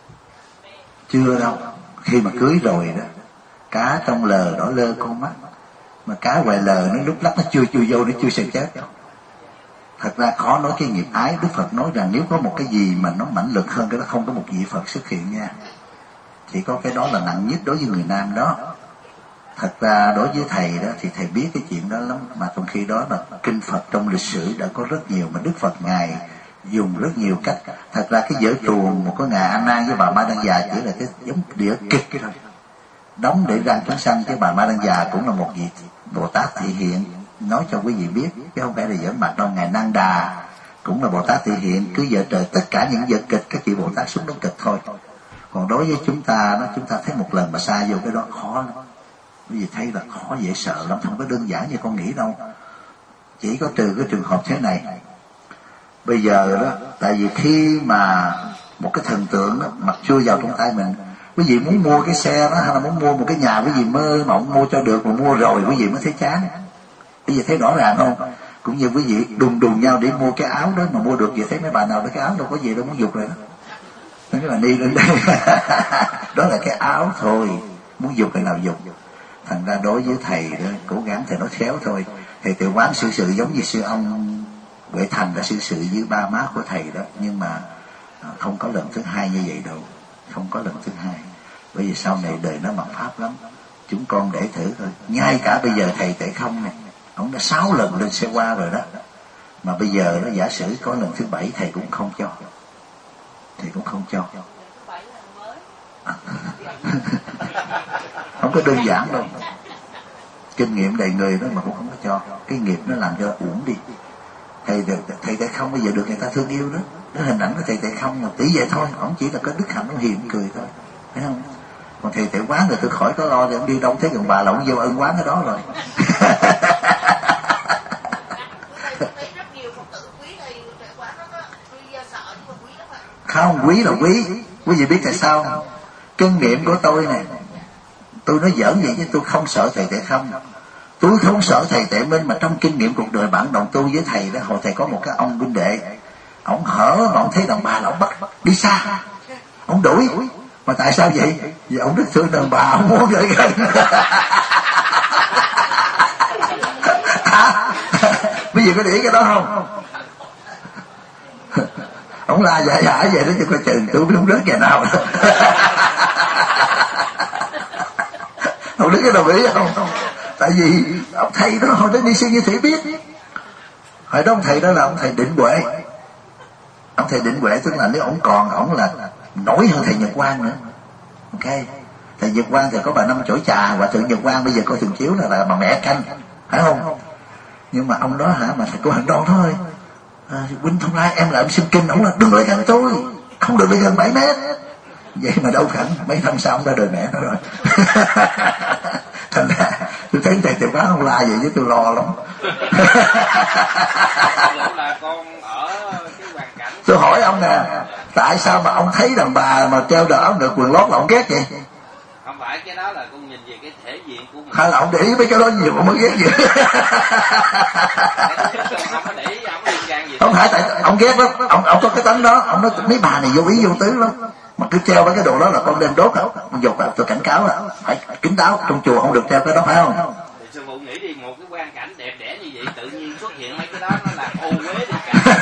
chưa đâu. Khi mà cưới rồi đó, cá trong lờ đỏ lơ con mắt, mà cá ngoài lờ nó lúc lắc nó chưa chui vô, nó chưa sợ chết. Thật ra khó nói cái nghiệp ái. Đức Phật nói rằng nếu có một cái gì mà nó mãnh lực hơn cái đó, không có một vị Phật xuất hiện nha. Chỉ có cái đó là nặng nhất đối với người nam đó. Thật ra đối với thầy đó thì thầy biết cái chuyện đó lắm, mà trong khi đó là kinh Phật trong lịch sử đã có rất nhiều, mà Đức Phật ngài dùng rất nhiều cách. Thật ra cái vở tuồng một cái ngài A Nan với bà Ma Đăng Già chỉ là cái giống đĩa kịch thôi, đóng để ra chúng sanh, chứ bà Ma Đăng Già cũng là một vị Bồ Tát thị hiện, nói cho quý vị biết chứ không phải là giỡn mặt đâu. Ngài Nang Đà cũng là Bồ Tát thị hiện, cứ vở trời tất cả những vở kịch các vị Bồ Tát xuống đóng kịch thôi. Còn đối với chúng ta đó, chúng ta thấy một lần mà xa vô cái đó khó lắm. Quý vị thấy là khó dễ sợ lắm, không có đơn giản như con nghĩ đâu. Chỉ có trừ cái trường hợp thế này. Bây giờ đó, tại vì khi mà một cái thần tượng đó mặc chui vào trong tay mình, quý vị muốn mua cái xe đó hay là muốn mua một cái nhà, quý vị mơ mộng mua cho được, mà mua rồi quý vị mới thấy chán. Quý vị thấy rõ ràng không? Cũng như quý vị đùng đùng nhau để mua cái áo đó, mà mua được vậy thấy mấy bà nào đó cái áo đâu có gì đâu muốn dục rồi đó. Mấy bà đi lên đây đó là cái áo thôi, muốn dục thì nào dục. Thành ra đối với thầy đó, cố gắng thầy nói khéo thôi. Thầy tự quán xử sự giống như sư ông Huệ Thành đã xử sự với ba má của thầy đó, nhưng mà không có lần thứ hai như vậy đâu, không có lần thứ hai. Bởi vì sau này đời nó mật pháp lắm, chúng con để thử thôi. Ngay cả bây giờ thầy Tệ Không này, ông đã sáu lần lên xe qua rồi đó, mà bây giờ nó giả sử có lần thứ bảy thầy cũng không cho, thầy cũng không cho. Không có đơn giản đâu, kinh nghiệm đầy người đó mà cũng không có cho. Cái nghiệp nó làm cho uổng đi. Thầy thầy Tệ Không bây giờ được người ta thương yêu đó, nó hình ảnh của thầy Tệ Không là tỷ vậy thôi, ông chỉ là có đức hạnh, ông hiền cười thôi, thấy không? Còn thầy Tệ Quán rồi tôi khỏi có lo, thì ông đi đâu thấy gần bà là ông vô ân quán ở đó rồi. Không, quý là quý. Quý vị biết tại sao không? Kinh nghiệm của tôi này, tôi nói giỡn vậy chứ tôi không sợ thầy Tệ Không, tôi không sợ thầy Tệ Minh, mà trong kinh nghiệm cuộc đời bản đồng tu với thầy đó, hồi thầy có một cái ông huynh đệ, ông hở mà ông thấy đàn bà là ông bắt đi xa, ông đuổi. Mà tại sao vậy? Vì ông rất thương đàn bà, ông muốn lại gần. Bây giờ có để cái đó không? Ông la dạ dạ vậy đó, chứ coi chừng tôi biết không rớt ngày nào. Ông đứng cái đồng ý không? Tại vì ông thầy đó hồi đó đi sư như thủy biết, hồi đó ông thầy đó là ông thầy Định Huệ. Ông thầy Định Huệ tức là nếu ông còn, ông là nổi hơn thầy Nhật Quang nữa. Ok, thầy Nhật Quang thì có bà Năm Chổi Trà, và thượng Nhật Quang bây giờ coi thường chiếu là, là bà mẹ canh, phải không? Nhưng mà ông đó hả, mà thầy cô Hàng Đoan thôi. À, Huynh Thông Lai em là em xin kinh, ông là đừng lại gần tôi, không được lại gần bảy mét. Vậy mà đâu khẳng mấy năm sau ông ra đời mẹ nó rồi. Thành ra tôi thấy thầy Tệ Quán ông la vậy chứ tôi lo lắm. Là con ở cái hoàn cảnh. Tôi hỏi ông nè, Tại sao mà ông thấy đàn bà mà treo đờ áo được quần lót là ông ghét vậy? Không phải, cái đó là con nhìn về cái thể diện của mình. Hay là ông để ý mấy cái đó nhiều ông mới ghét vậy? Không có để ý, ông liên can gì. Không phải, tại ông ghét lắm, ông ông có cái tánh đó, ông nói mấy bà này vô ý vô tứ lắm. Mà cứ treo với cái đồ đó là con đem đốt, con dục là tôi cảnh cáo là phải kín đáo, trong chùa không được treo cái đó, phải không? Thì sư phụ nghĩ đi, một cái quang cảnh đẹp đẽ như vậy tự nhiên xuất hiện mấy cái đó nó là ô uế đi cả.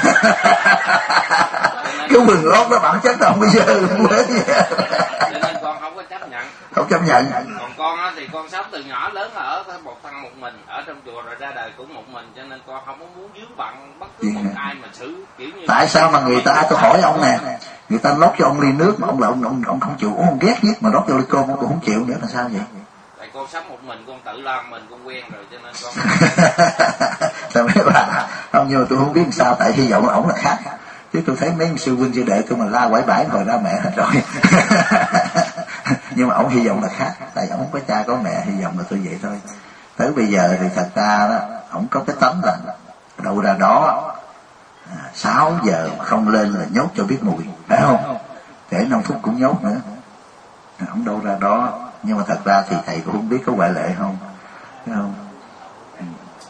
Cái quần lót đó bản chất là không có dơ, không uế gì. Cho nên con không có chấp nhận. Không chấp nhận. Còn con á thì con sống từ nhỏ lớn ở một thân một mình, ở trong chùa rồi ra đời cũng một mình, cho nên con không có muốn vướng bận bất cứ một ai mà xử kiểu như. Tại sao mà người ta, tôi hỏi ông nè, người ta lót cho ông ly nước mà ông là ông ông, ông không chịu uống, ông ghét nhất, mà lót cho ly cơm ông cũng không chịu nữa là sao vậy? Tại con sống một mình, con tự lo mình, con quen rồi cho nên con. Sao mấy bà không, nhưng mà tôi không biết làm sao, tại hy vọng ổng là khác. Chứ tôi thấy mấy sư huynh sư đệ tôi mà la quải bãi hồi ra mẹ hết rồi. Nhưng mà ổng hy vọng là khác, tại ổng không có cha có mẹ, hy vọng là tôi vậy thôi. Tới bây giờ thì thật ra đó, ổng có cái tấm là đâu ra đó à, sáu giờ mà không lên là nhốt cho biết mùi, phải không? Để năm phút cũng nhốt nữa, ổng đâu ra đó. Nhưng mà thật ra thì thầy cũng không biết có ngoại lệ không, phải không? Ừ.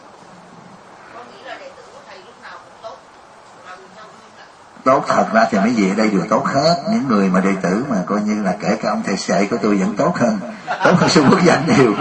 Tốt, thật ra thì mấy vị ở đây đều tốt hết. Những người mà đệ tử mà coi như là kể cả ông thầy sệ của tôi vẫn tốt hơn, tốt hơn sư Quốc Danh nhiều.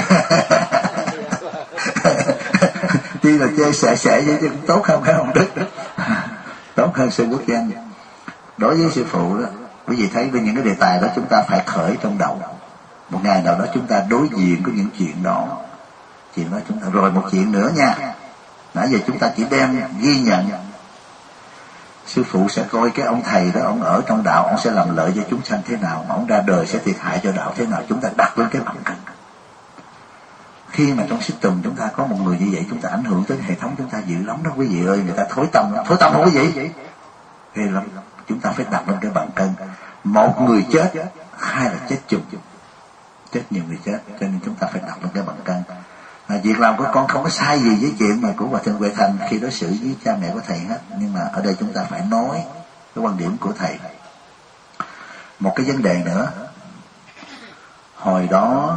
Tuy là chơi sệ sệ vậy chứ cũng tốt hơn phải không Đức? Tốt hơn sư Quốc Danh. Đối với sư phụ đó, quý vị thấy với những cái đề tài đó chúng ta phải khởi trong đầu. Một ngày nào đó chúng ta đối diện với những chuyện đó, chuyện đó chúng ta. Rồi một chuyện nữa nha, nãy giờ chúng ta chỉ đem ghi nhận. Sư phụ sẽ coi cái ông thầy đó, ông ở trong đạo, ông sẽ làm lợi cho chúng sanh thế nào, mà ông ra đời sẽ thiệt hại cho đạo thế nào, chúng ta đặt lên cái bằng cân. Khi mà trong system chúng ta có một người như vậy, chúng ta ảnh hưởng tới hệ thống chúng ta dữ lắm đó quý vị ơi. Người ta thối tâm, thối tâm không quý vị? Ghê lắm. Chúng ta phải đặt lên cái bằng cân. Một người chết, hai là chết chung, chết nhiều người chết, cho nên chúng ta phải đặt lên cái bằng cân. À, việc làm của con không có sai gì với chuyện mà của Hòa Thượng Huệ Thành khi đối xử với cha mẹ của thầy hết, nhưng mà ở đây chúng ta phải nói cái quan điểm của thầy. Một cái vấn đề nữa, hồi đó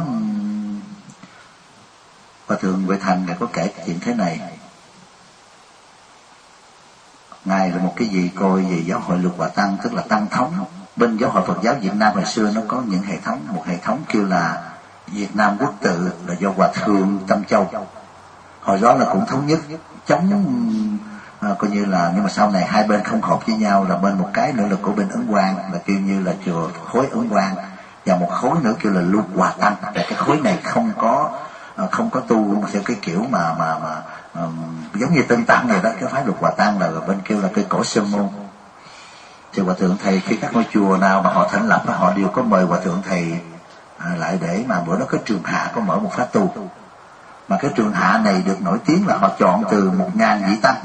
Hòa Thượng Huệ Thành ngài có kể chuyện thế này. Ngài là một cái gì coi về giáo hội Lục Hòa Tăng, tức là tăng thống. Bên giáo hội Phật giáo Việt Nam hồi xưa nó có những hệ thống, một hệ thống kêu là Việt Nam Quốc Tự, là do Hòa Thượng Tâm Châu. Hồi đó là cũng thống nhất chống à, coi như là, nhưng mà sau này hai bên không hợp với nhau, là bên một cái nữa là của bên Ấn Quang, là kêu như là chùa khối Ấn Quang, và một khối nữa kêu là Lục Hòa Tăng. Và cái khối này không có à, không có tu theo cái kiểu mà mà mà um, giống như Tân Tăng này đó. Cái phái Lục Hòa Tăng là bên kêu là cái cổ Sơ Môn. Thì Hòa Thượng thầy khi các ngôi chùa nào mà họ thành lập, họ đều có mời Hòa Thượng thầy à, lại để mà bữa đó cái trường hạ có mở một pháp tu. Mà cái trường hạ này được nổi tiếng là họ chọn từ một ngàn vị tăng,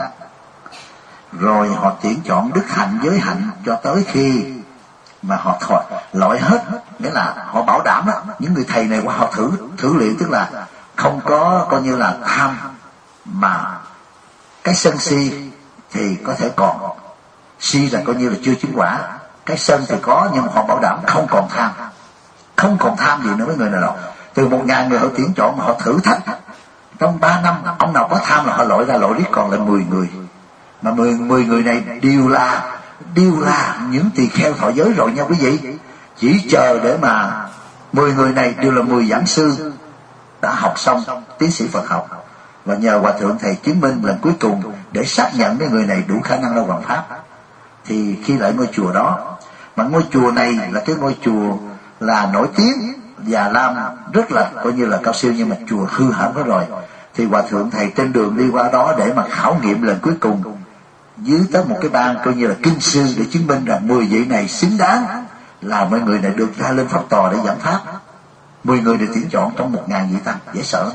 rồi họ tuyển chọn đức hạnh giới hạnh cho tới khi mà họ thọ loại hết, nghĩa là họ bảo đảm đó, những người thầy này qua họ thử thử luyện, tức là không có coi như là tham, mà cái sân si thì có thể còn, si là coi như là chưa chứng quả, cái sân thì có, nhưng mà họ bảo đảm không còn tham, không còn tham gì nữa với người nào đâu. Từ một ngàn người họ tuyển chọn mà họ thử thách, trong ba năm ông nào có tham là họ loại ra, loại riết còn lại mười người, mà mười mười người này đều là đều là những tỳ kheo thọ giới rồi nha quý vị. Chỉ chờ để mà mười người này đều là mười giảng sư đã học xong tiến sĩ Phật học, và nhờ Hòa Thượng thầy chứng minh lần cuối cùng để xác nhận cái người này đủ khả năng ra hoàng pháp, thì khi lại ngôi chùa đó. Mà ngôi chùa này là cái ngôi chùa là nổi tiếng Già Lam, rất là coi như là cao siêu, nhưng mà chùa hư hỏng đó rồi. Thì Hòa Thượng thầy trên đường đi qua đó để mà khảo nghiệm lần cuối cùng, dưới tới một cái ban coi như là kinh sư, để chứng minh rằng mười vị này xứng đáng là mọi người này được ra lên pháp tòa để giảng pháp. Mười người được tuyển chọn trong một ngàn vị tăng, dễ sợ.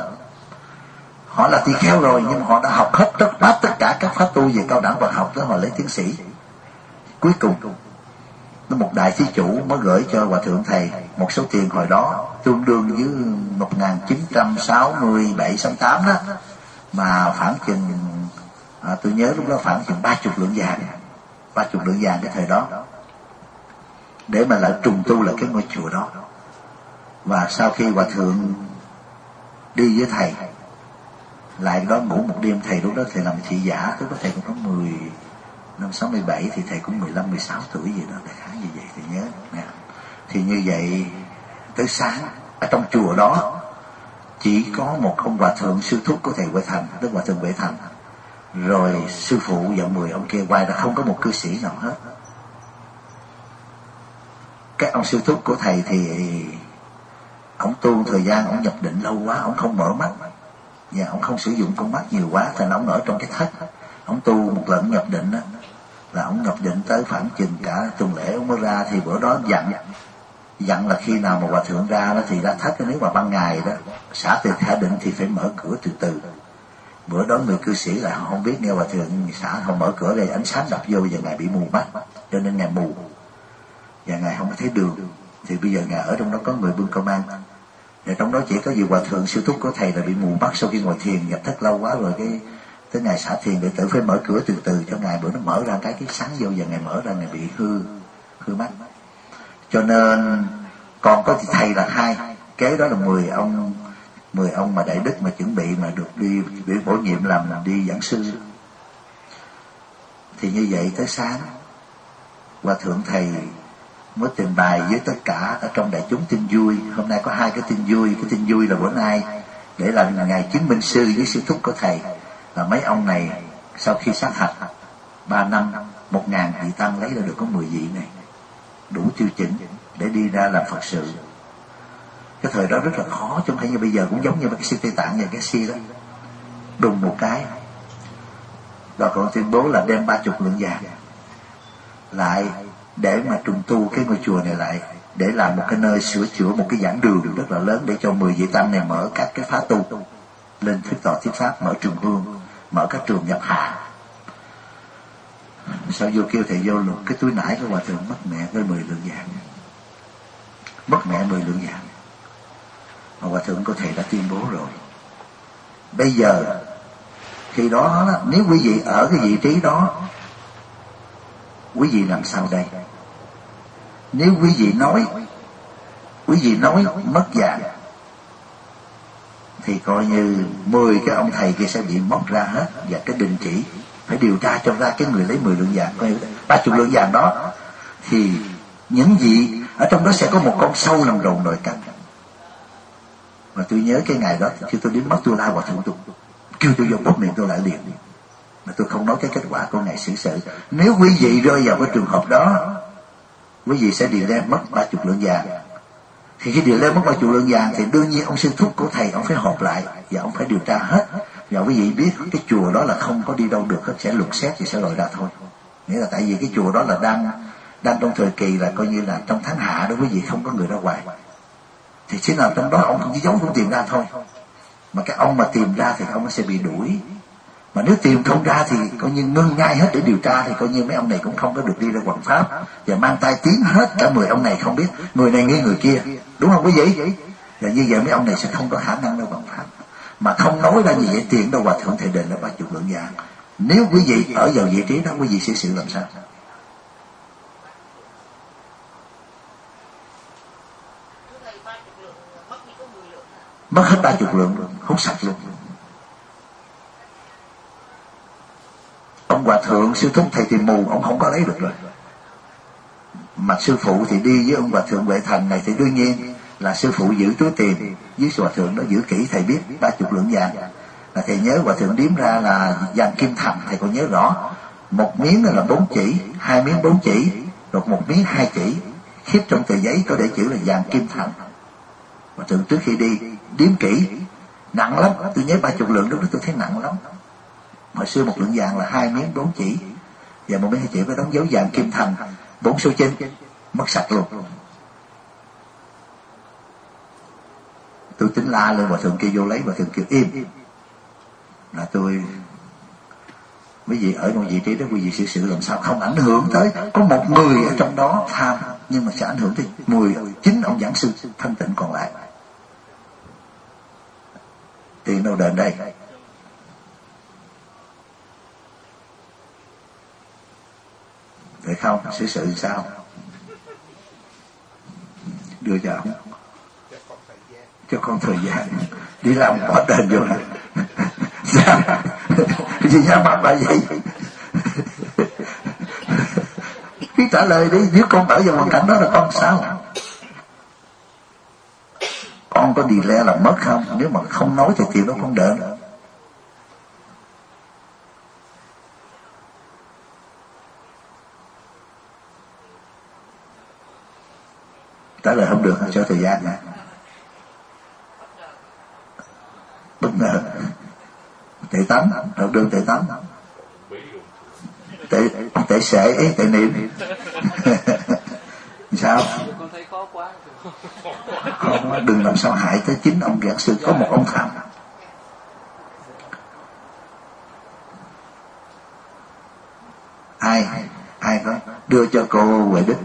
Họ là tỳ kheo rồi, nhưng mà họ đã học hết tất hết tất cả các pháp tu về cao đẳng Phật học, tới họ lấy tiến sĩ. Cuối cùng một đại thí chủ mới gửi cho Hòa Thượng thầy một số tiền hồi đó tương đương với một nghìn chín trăm sáu mươi bảy sáu tám đó, mà khoảng chừng à, tôi nhớ lúc đó khoảng chừng ba chục lượng vàng, ba chục lượng vàng cái thời đó. để mà lại trùng tu lại cái ngôi chùa đó. Và sau khi hòa thượng đi với thầy lại đó ngủ một đêm, thầy lúc đó thầy làm thị giả, lúc đó thầy cũng có mười năm sáu mươi bảy, thì thầy cũng mười lăm mười sáu tuổi gì đó, đại khái như vậy thì nhớ nè. Thì như vậy tới sáng ở trong chùa đó chỉ có một ông hòa thượng sư thúc của thầy Huệ Thành, tức hòa thượng Huệ Thành, rồi sư phụ và mười ông kia, ngoài ra không có một cư sĩ nào hết. Các ông sư thúc của thầy thì ông tu thời gian ông nhập định lâu quá, ông không mở mắt và ông không sử dụng con mắt nhiều quá, thành ông ở trong cái thất. Ông tu một lần nhập định đó, là ông nhập định tới khoảng chừng cả tuần lễ ông mới ra. Thì bữa đó dặn dặn là khi nào mà hòa thượng ra đó thì ra thất, nếu mà ban ngày đó xả từ thả định thì phải mở cửa từ từ. Bữa đó người cư sĩ là không biết nghe hòa thượng xả không mở cửa đây, ánh sáng đập vô và ngài bị mù mắt, cho nên ngài mù và ngài không có thấy đường. Thì bây giờ ngài ở trong đó có người bưng công an, và trong đó chỉ có gì hòa thượng sư thúc của thầy là bị mù mắt sau khi ngồi thiền nhập thất lâu quá rồi, cái tới ngày xả thiền đệ tử phải mở cửa từ từ cho ngài, bữa nó mở ra cái cái sáng vô và ngài mở ra ngài bị hư hư mắt. Cho nên còn có thầy là hai, kế đó là mười ông mười ông mà đại đức mà chuẩn bị mà được đi bị bổ nhiệm làm đi giảng sư. Thì như vậy tới sáng hòa thượng thầy mới trình bày với tất cả ở trong đại chúng tin vui. Hôm nay có hai cái tin vui. Cái tin vui là bữa nay để làm ngày chứng minh sư với sư thúc của thầy, là mấy ông này sau khi sát hạch ba năm một ngàn vị tăng lấy ra được có mười vị này, đủ tiêu chuẩn để đi ra làm Phật sự. Cái thời đó rất là khó, chứ không phải như bây giờ, cũng giống như cái sư Tây Tạng và cái si đó, đùng một cái rồi còn tuyên bố là đem ba chục lượng vàng lại để mà trùng tu cái ngôi chùa này lại, để làm một cái nơi sửa chữa một cái giảng đường rất là lớn để cho mười vị tăng này mở các cái phá tu lên thuyết tọa thuyết pháp, mở trường hương, mở các trường nhập hạ. Sao vô kêu thầy vô lục cái túi nải của hòa thượng mất mẹ với mười lượng vàng, mất mẹ mười lượng vàng. Mà hòa thượng của thầy đã tuyên bố rồi. Bây giờ khi đó nếu quý vị ở cái vị trí đó, quý vị làm sao đây? Nếu quý vị nói quý vị nói mất vàng thì coi như mười cái ông thầy kia sẽ bị móc ra hết, và cái đình chỉ phải điều tra cho ra cái người lấy mười lượng vàng, coi ba chục lượng vàng đó thì những vị ở trong đó sẽ có một con sâu làm rồng nồi canh. Và tôi nhớ cái ngày đó khi tôi đến mất tôi la hòa thượng, tôi kêu tôi vô bóp miệng tôi lại liền, mà tôi không nói cái kết quả của ngày xử sự. Nếu quý vị rơi vào cái trường hợp đó, quý vị sẽ delay mất ba chục lượng vàng. Thì khi delay mất ba chục lượng vàng thì đương nhiên ông sư thúc của thầy ông phải họp lại và ông phải điều tra hết. Và quý vị biết cái chùa đó là không có đi đâu được hết, sẽ lục xét và sẽ lòi ra thôi. Nghĩa là tại vì cái chùa đó là đang đang trong thời kỳ là coi như là trong tháng hạ đó, quý vị không có người ra ngoài. Thì khi nào trong đó ông không chỉ giấu không tìm ra thôi. Mà cái ông mà tìm ra thì ông sẽ bị đuổi. Mà nếu tìm không ra thì coi như ngưng ngay hết để điều tra, thì coi như mấy ông này cũng không có được đi ra hoằng pháp, và mang tai tiếng hết cả mười ông này không biết người này nghi người kia, đúng không quý vị? Và như vậy mấy ông này sẽ không có khả năng ra hoằng pháp. Mà không nói ra như vậy tiền đâu hòa thượng thầy định là ba chục lượng vàng. Nếu quý vị ở vào vị trí đó, quý vị sẽ xử làm sao? Mất hết ba chục lượng, hút sạch luôn. Ông hòa thượng sư thúc thầy thì mù, ông không có lấy được rồi. Mà sư phụ thì đi với ông hòa thượng Huệ Thành này thì đương nhiên là sư phụ giữ túi tiền với hòa thượng đó giữ kỹ. Thầy biết ba chục lượng vàng là thầy nhớ hòa thượng điếm ra là vàng kim thành, thầy còn nhớ rõ. Một miếng là bốn chỉ, hai miếng bốn chỉ, rồi một miếng hai chỉ. Khiếp trong tờ giấy có để chữ là vàng kim thành. Hòa thượng trước khi đi điếm kỹ, nặng lắm. Tôi nhớ ba chục lượng lúc đó tôi thấy nặng lắm. Hồi xưa một lượng vàng là hai miếng bốn chỉ, và một miếng hai chỉ có đóng dấu vàng kim thành bốn số chín, mất sạch luôn. Tôi tính la lên hòa thượng kia vô lấy, hòa thượng kêu im. Là tôi quý vị ở trong vị trí đó, quý vị xử sự làm sao không ảnh hưởng tới có một người ở trong đó tham, nhưng mà sẽ ảnh hưởng tới mười chín ông giảng sư thanh tịnh còn lại. Tiền đâu đền đây? Phải không? Xử sự sao? đưa cho ông, cho con thời gian đi làm bỏ đền vô này. Sao gì ra mặt bà vậy? Biết trả lời đi, nếu con ở vào hoàn cảnh đó là con sao? Con có delay là mất không? Nếu mà không nói thì chuyện đó không đỡ. Trả lời không được cho thời gian nè. Bất ngờ. Tệ tắm, đọc đơn tệ tắm. Tệ, tệ sệ ấy, tệ niệm. Sao? Con thấy khó quá. Con đừng làm sao hại tới chính ông giảng sư. Có một ông thằng ai ai có đưa cho cô Huệ Đức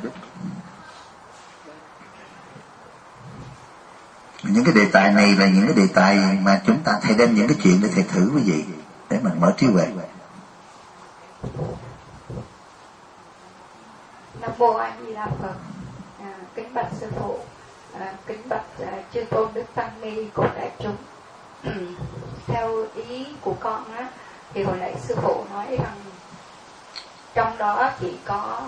những cái đề tài này, là những cái đề tài mà chúng ta thầy đem những cái chuyện để thầy thử quý vị để mình mở trí huệ. Nam mô A Di Đà Phật. À, kính bạch sư phụ, à, kính bạch à, chư tôn đức tăng ni cùng đại chúng. Theo ý của con á, thì hồi nãy sư phụ nói rằng trong đó chỉ có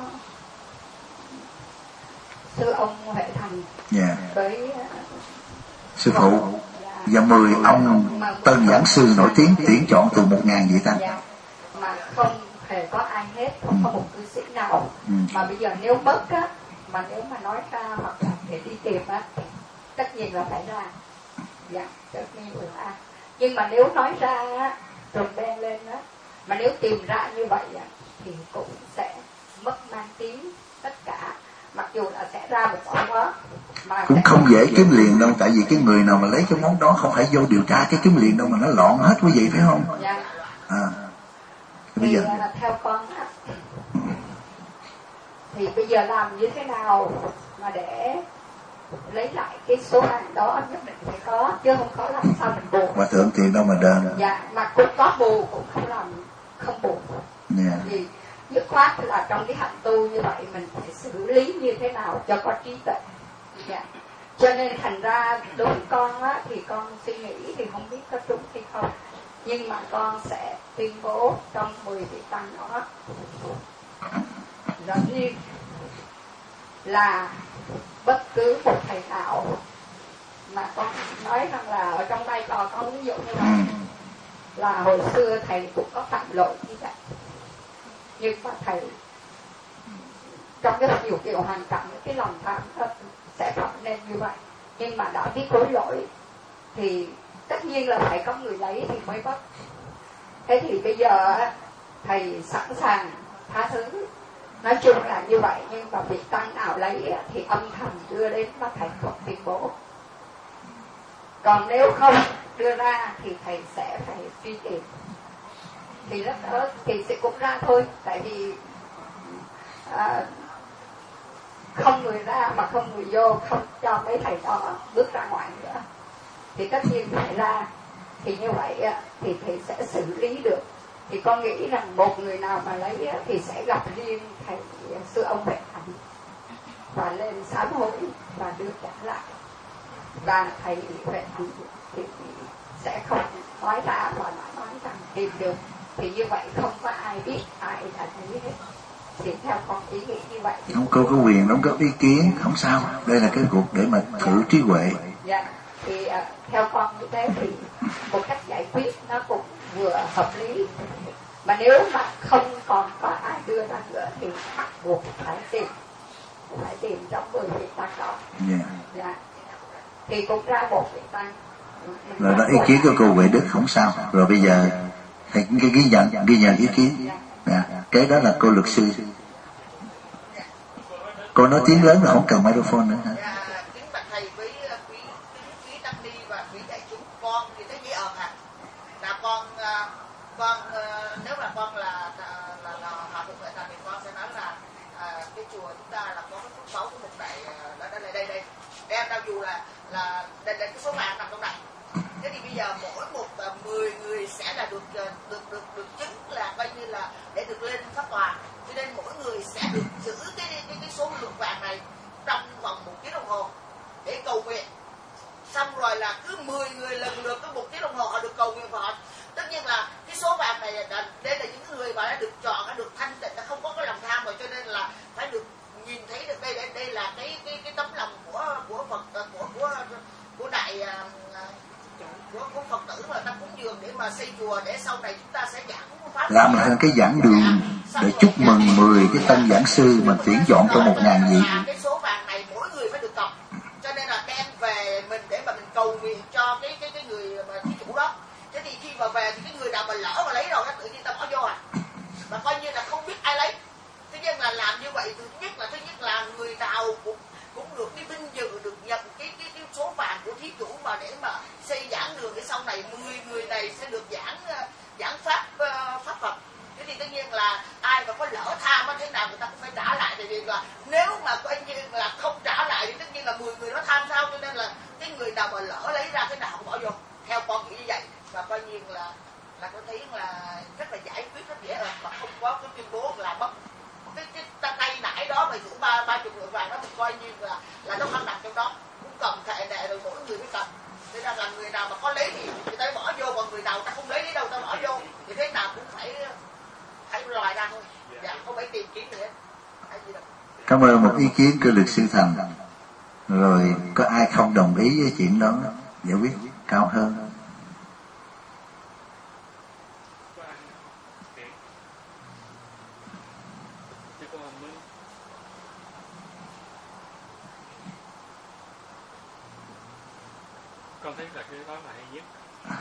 sư ông Huệ Thành yeah. với uh, sư phụ và mười ông tân giảng sư nổi tiếng tuyển chọn từ một ngàn vị tăng, yeah. mà không hề có ai hết, không ừ. có một cư sĩ nào. ừ. Mà bây giờ nếu mất á, mà nếu mà nói ra hoặc là để đi tìm á, tất nhiên là phải ra, dạ tất nhiên là ra. Nhưng mà nếu nói ra á, trùm đen lên á, mà nếu tìm ra như vậy á, thì cũng sẽ mất mang tiếng tất cả, mặc dù là sẽ ra một món đó mà cũng không dễ kiếm liền đâu, tại vì cái người nào mà lấy cái món đó không phải vô điều tra cái kiếm liền đâu mà nó lọn hết quý vị phải không? Dạ. À. Bây thì giờ là theo con á, thì bây giờ làm như thế nào mà để lấy lại cái số hàng đó, nhất định phải có, chứ không có làm sao mình bù. Mà thượng tiền đâu mà đền. Dạ, mà cũng có bù cũng không làm không bù. Yeah. Vì dứt khoát là trong cái hạnh tu như vậy mình phải xử lý như thế nào cho có trí tuệ. Dạ. Cho nên thành ra đối với con á, thì con suy nghĩ thì không biết có trúng hay không, nhưng mà con sẽ tuyên bố trong mười vị tăng đó giống như là bất cứ một thầy nào mà con nói rằng là ở trong đây có có ví dụ như vậy, là hồi xưa thầy cũng có phạm lỗi như vậy, nhưng mà thầy trong cái nhiều kiểu hoàn cảnh cái lòng tham sẽ phạm nên như vậy, nhưng mà đã biết hối lỗi thì tất nhiên là phải có người lấy thì mới mất. Thế thì bây giờ thầy sẵn sàng tha thứ, nói chung là như vậy, nhưng mà vị tăng nào lấy thì âm thầm đưa đến và thầy không tuyên bố. Còn nếu không đưa ra thì thầy sẽ phải truy tìm. Thì lúc đó thì sẽ cũng ra thôi, tại vì à, không người ra mà không người vô, không cho mấy thầy đó bước ra ngoài nữa, thì tất nhiên phải ra. Thì như vậy thì thầy sẽ xử lý được. Thì con nghĩ rằng một người nào mà lấy thì sẽ gặp riêng thầy sư ông Huệ Thành và lên sám hối và đưa trả lại, và thầy Huệ Thành thì sẽ không nói ra và nói rằng tìm được. Thì như vậy không có ai biết ai đã thấy hết. Thì theo con ý nghĩ như vậy. Không, cô có quyền đóng góp ý kiến, không sao. Đây là cái cuộc để mà thử trí huệ. Dạ. Thì uh, theo con như thế thì một cách giải quyết nó cũng vừa hợp lý. Mà nếu mà không còn có ai đưa ra nữa thì bắt buộc phải tìm, phải tìm trong mười vị tăng đó. Yeah. Dạ. Thì cũng ra một vị tăng. Rồi đó ý kiến của cô Huệ Đức không sao. Rồi bây giờ thầy cũng ghi nhận, ghi nhận ý kiến. Yeah. Cái đó là cô luật sư. Cô nói tiếng lớn là không cần microphone nữa hả? Kính bạch thầy với quý quý tăng ni và quý đại chúng, con thì thấy dễ ờn hả? Là con con nếu là con là là là hòa thượng Huệ Thành thì con sẽ nói là à, cái chùa chúng ta là có cái phước báu của một đại là đây đây đây đem ra, dù là là đây, đây cái số vàng nằm trong này. Thế thì bây giờ mỗi một uh, mười người sẽ là được được được được, được chứng là coi như là để được lên pháp tòa, cho nên mỗi người sẽ được giữ cái cái cái số lượng vàng này trong vòng một tiếng đồng hồ. để cầu nguyện. Xong rồi là cứ mười người lần lượt có một tiếng đồng hồ họ được cầu nguyện và họ, tất nhiên là cái số vàng này là, đây là những người mà đã được chọn, đã được thanh tịnh, đã không có cái lòng tham rồi, cho nên là phải được nhìn thấy được đây đây, đây là cái cái cái tấm lòng của của Phật, của của của đại của, của Phật tử mà ta cúng dường để mà xây chùa, để sau này chúng ta sẽ giảng pháp, làm lại cái giảng đường để chúc mừng mười cái tân giảng sư mình tuyển chọn trong một ngàn vị. Cái số vàng này mỗi người phải được cầm, cho nên là đem về mình để mà mình cầu nguyện cho cái cái cái người mà thí chủ đó. Thế thì khi mà về thì cái người nào mà lỡ mà lấy rồi tự nhiên ta bỏ vô à, mà coi như là không biết ai lấy. Thế nhưng là làm như vậy, thứ nhất là thứ nhất là người nào cũng cũng được cái vinh dự được nhận cái cái cái số vàng của thí chủ mà để mà xây giảng đường, để sau này mười người này sẽ được giảng giảng pháp pháp Phật. Thế thì tất nhiên là ai mà có lỡ tham á, thế nào người ta cũng phải trả lại, tại vì là nếu mà coi như là không trả lại thì tất nhiên là mười người nó tham sao, cho nên là cái người nào mà lỡ lấy ra cái nào cũng bỏ vô. Theo con nghĩ như vậy, và coi như là là con thấy là rất là giải quyết rất dễ mà không có cái tuyên bố là mất cái cái tay nải đó mà giữ ba ba chục lượng vàng đó, mình coi như là là nó không nằm trong đó, cũng cầm thệ nệ rồi mỗi người mới cầm. Thế ra là người nào mà có lấy thì người ta bỏ vô, còn người nào ta không lấy lấy đâu ta bỏ vô, thì thế nào cũng phải phải loại ra thôi, dạ, không phải tìm kiếm nữa. Cảm ơn một ý kiến của luật sư Thành. Rồi có ai không đồng ý với chuyện đó giải quyết cao hơn? Con thấy là cái đó là hay nhất.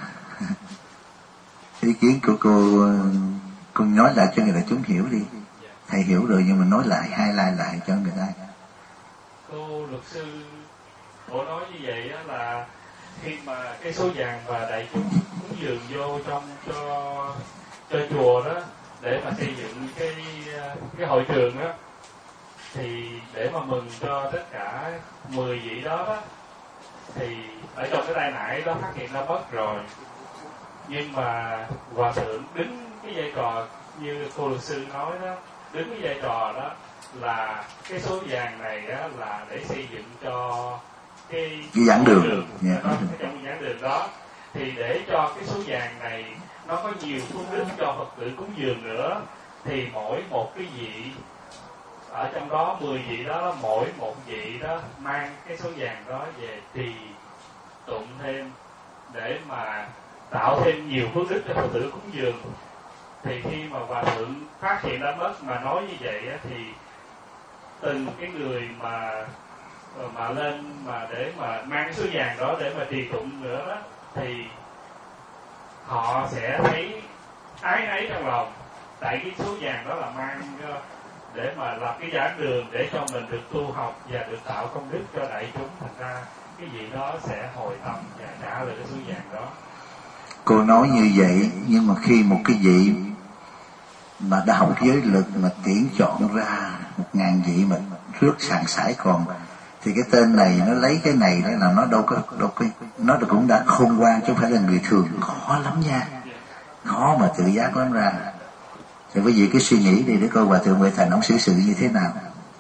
Ý kiến của cô, con nói lại cho người đại chúng hiểu đi. Thầy hiểu rồi nhưng mà nói lại, highlight lại cho người ta. Cô luật sư cô nói như vậy á, là khi mà cái số vàng và đại chúng cúng dường vô trong cho cho chùa đó để mà xây dựng cái cái hội trường đó, thì để mà mừng cho tất cả mười vị đó đó, thì ở trong cái tai nại đó phát hiện ra mất rồi, nhưng mà hòa thượng đứng cái vai trò như cô luật sư nói đó, đứng cái vai trò đó là cái số vàng này đó là để xây dựng cho cái giảng đường, đường yeah. đó, cái trong giảng đường đó, thì để cho cái số vàng này nó có nhiều phước đức cho Phật tử cúng dường nữa, thì mỗi một cái vị ở trong đó mười vị đó, mỗi một vị đó mang cái số vàng đó về trì tụng thêm để mà tạo thêm nhiều phước đức cho Phật tử cúng dường. Thì khi mà hòa thượng phát hiện ra mất mà nói như vậy á, thì từng cái người mà mà lên mà để mà mang cái số vàng đó để mà trì tụng nữa đó, thì họ sẽ thấy ái náy trong lòng, tại cái số vàng đó là mang để mà lập cái giảng đường để cho mình được tu học và được tạo công đức cho đại chúng, thành ra cái vị đó sẽ hồi tâm và trả lại cái số vàng đó. Cô nói như vậy, nhưng mà khi một cái vị mà đã học giới lực mà tuyển chọn ra một ngàn vị mà rước sàn sải còn, thì cái tên này nó lấy cái này đó là nó đâu có đâu có nó cũng đã khôn ngoan chứ không phải là người thường, khó lắm nha, khó mà tự giác lắm ra. Thì quý vị cứ suy nghĩ đi để coi hòa thượng Huệ Thành ông xử sự như thế nào.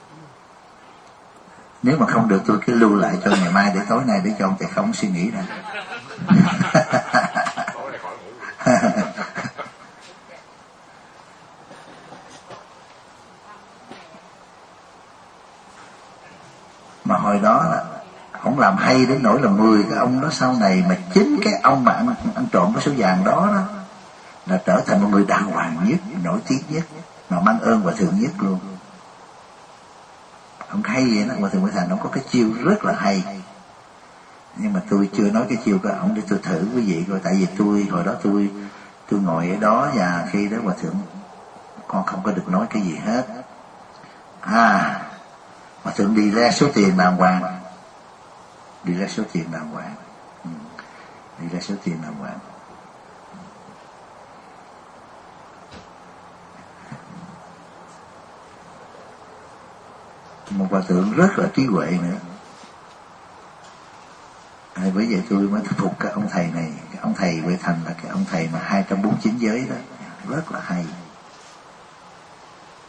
Nếu mà không được tôi cứ lưu lại cho ngày mai để tối nay để cho ông Thầy Không suy nghĩ ra. Mà hồi đó ông làm hay đến nỗi là mười cái ông đó sau này mà chính cái ông mà ăn, ăn trộm cái số vàng đó đó là trở thành một người đàng hoàng nhất, nổi tiếng nhất, mà mang ơn hòa thượng nhất luôn. Ông hay vậy đó, hòa thượng Huệ Thành ông có cái chiêu rất là hay, nhưng mà tôi chưa nói cái chiêu của ông để tôi thử quý vị coi. Tại vì tôi hồi đó tôi tôi ngồi ở đó và khi đó hòa thượng con không có được nói cái gì hết. À, hòa thượng đi ra số tiền đàng hoàng, đi ra số tiền đàng hoàng, ừ. đi ra số tiền đàng hoàng. Một hòa thượng rất là trí huệ nữa. À, bởi vậy tôi mới phục cái ông thầy này. Cái ông thầy Huệ Thành là cái ông thầy mà hai trăm bốn mươi chín giới đó, rất là hay.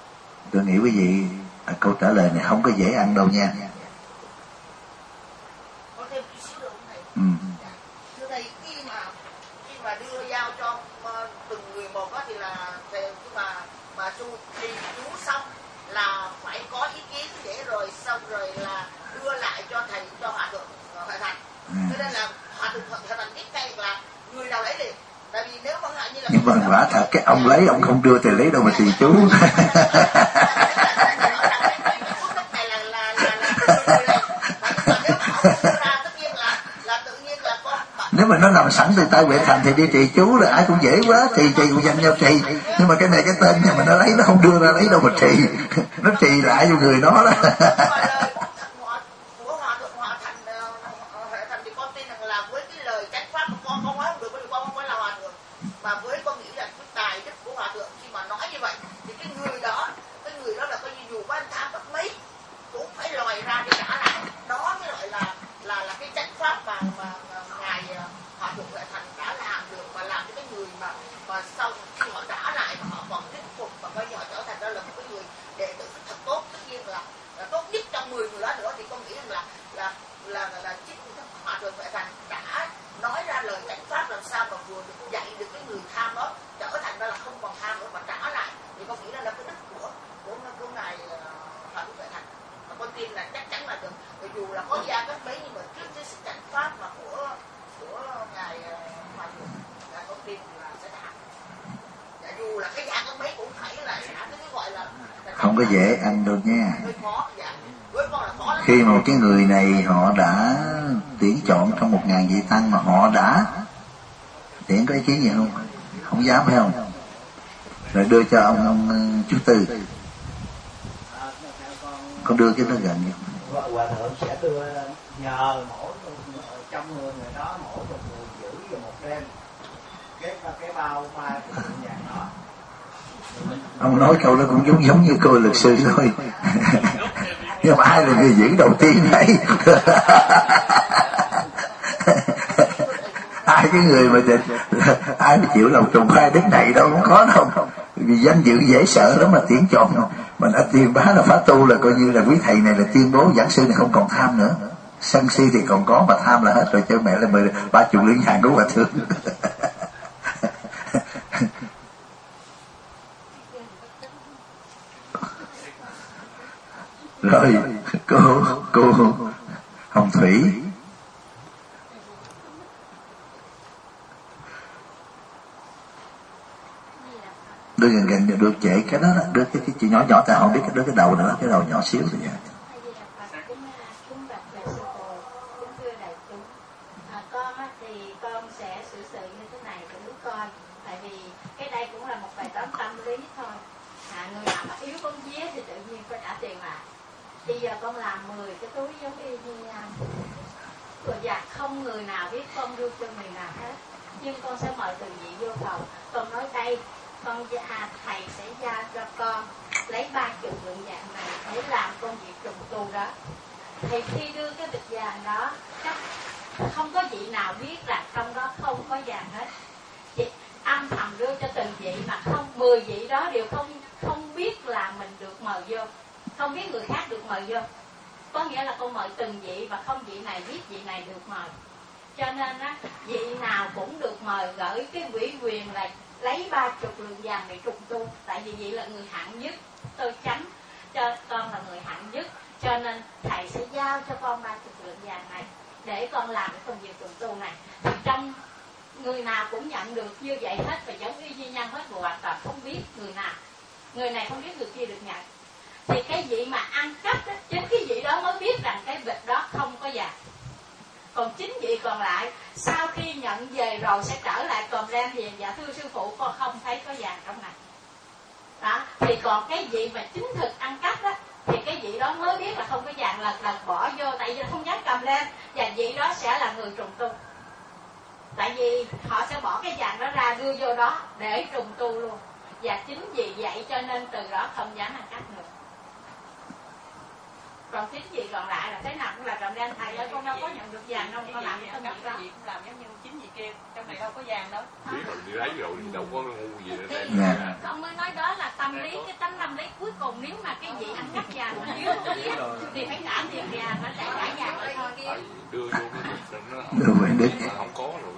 Tôi nghĩ quý vị à, câu trả lời này không có dễ ăn đâu nha. Ừ. Thưa thầy, khi mà khi mà đưa giao cho từng người một đó thì là thầy, khi mà mà chú thì chú xong là phải có ý kiến để rồi xong rồi là đưa lại cho thầy, cho hòa thượng Huệ Thành. Ừ. Cho nên là hòa thượng Huệ Thành biết ngay là người nào lấy liền. Tại vì nếu mà như là nhưng mà quả thật cái ông lấy ông không đưa thì lấy đâu mà trì chú. Nếu mà nó nằm sẵn từ tay Huệ Thành thì đi trì chú là ai cũng dễ quá, trì trì cũng dành nhau trì. Nhưng mà cái này cái tên mà nó lấy nó không đưa ra lấy đâu mà trì, nó trì lại cho người nó đó. Không có dễ ăn đâu nha. Khi mà cái người này họ đã tuyển chọn trong một ngàn vị tăng mà họ đã tuyển, có ý kiến gì không? Không dám phải không? Rồi đưa cho ông ông chú Tư. Con đưa cái nó gần không? Hòa thượng sẽ đưa nhờ mỗi trong người người đó mỗi một người giữ vào một đêm cái cái bao mai của nhà đó. Ông nói câu đó cũng giống giống như cô luật sư thôi. Nhưng mà ai là người giữ đầu tiên đấy? Ai cái người mà ai mà chịu lòng trùng khai đất này đâu, không có đâu. Vì danh dự dễ sợ lắm mà tuyển chọn. Mà đã tuyên bá là phá tu là coi như là quý thầy này là tuyên bố giảng sư này không còn tham nữa. Sân si thì còn có mà tham là hết rồi, cho mẹ là mười ba chục liên hàng của hòa thượng. Rồi cô cô Hồng Thủy. Đưa gần gần được trễ cái đó, đưa cái cái chị nhỏ nhỏ ta không biết cái đưa cái đầu nữa, cái đầu nhỏ xíu rồi vậy. Bây giờ con làm mười cái túi giống y như nhau. Rồi dạ không người nào biết con đưa cho người nào hết. Nhưng con sẽ mời từng vị vô phòng. Con nói đây, con à, thầy sẽ giao cho con lấy ba chục lượng vàng này để làm công việc trùng tu đó. Thì khi đưa cái bịch vàng đó, chắc không có vị nào biết là trong đó không có vàng hết. Chị âm thầm đưa cho từng vị mà không mười vị đó đều không không biết là mình được mời vô. Không biết người khác được mời vô. Có nghĩa là con mời từng vị và không vị này biết vị này được mời. Cho nên á, vị nào cũng được mời, gửi cái ủy quyền là lấy ba chục lượng vàng để trùng tu. Tại vì vị là người hạng nhất, tôi chấm cho con là người hạng nhất. Cho nên thầy sẽ giao cho con ba chục lượng vàng này để con làm cái công việc trùng tu này. Thì trong người nào cũng nhận được như vậy hết và giống y như nhau hết, hoàn toàn không biết người nào. Người này không biết người kia được nhận. Thì cái vị mà ăn cắp đó, chính cái vị đó mới biết rằng cái bịch đó không có vàng. Còn chính vị còn lại sau khi nhận về rồi sẽ trở lại còn đem về, dạ thưa sư phụ con không thấy có vàng trong này đó. Thì còn cái vị mà chính thực ăn cắp đó thì cái vị đó mới biết là không có vàng, lần lần bỏ vô tại vì không dám cầm lên, và vị đó sẽ là người trùng tu. Tại vì họ sẽ bỏ cái vàng đó ra đưa vô đó để trùng tu luôn. Và chính vì vậy cho nên từ đó không dám ăn cắp nữa. Còn chính gì còn lại là thế nào cũng là trộm đen thầy ơi, con đâu có nhận được vàng đâu, con làm cái công việc đó. Làm giống như chính gì kia, trong này đâu có vàng đâu. Biết rồi, đi lấy rồi thì đâu có ngu gì nữa. Dạ. Ông mới nói đó là tâm lý, cái tánh tâm lý cuối cùng nếu mà cái vị ăn cắp vàng mà dưới kia thì phải trả tiền vàng, nó sẽ trả vàng lại thôi. Đưa vô cái đức nó Đưa về đức. không có rồi.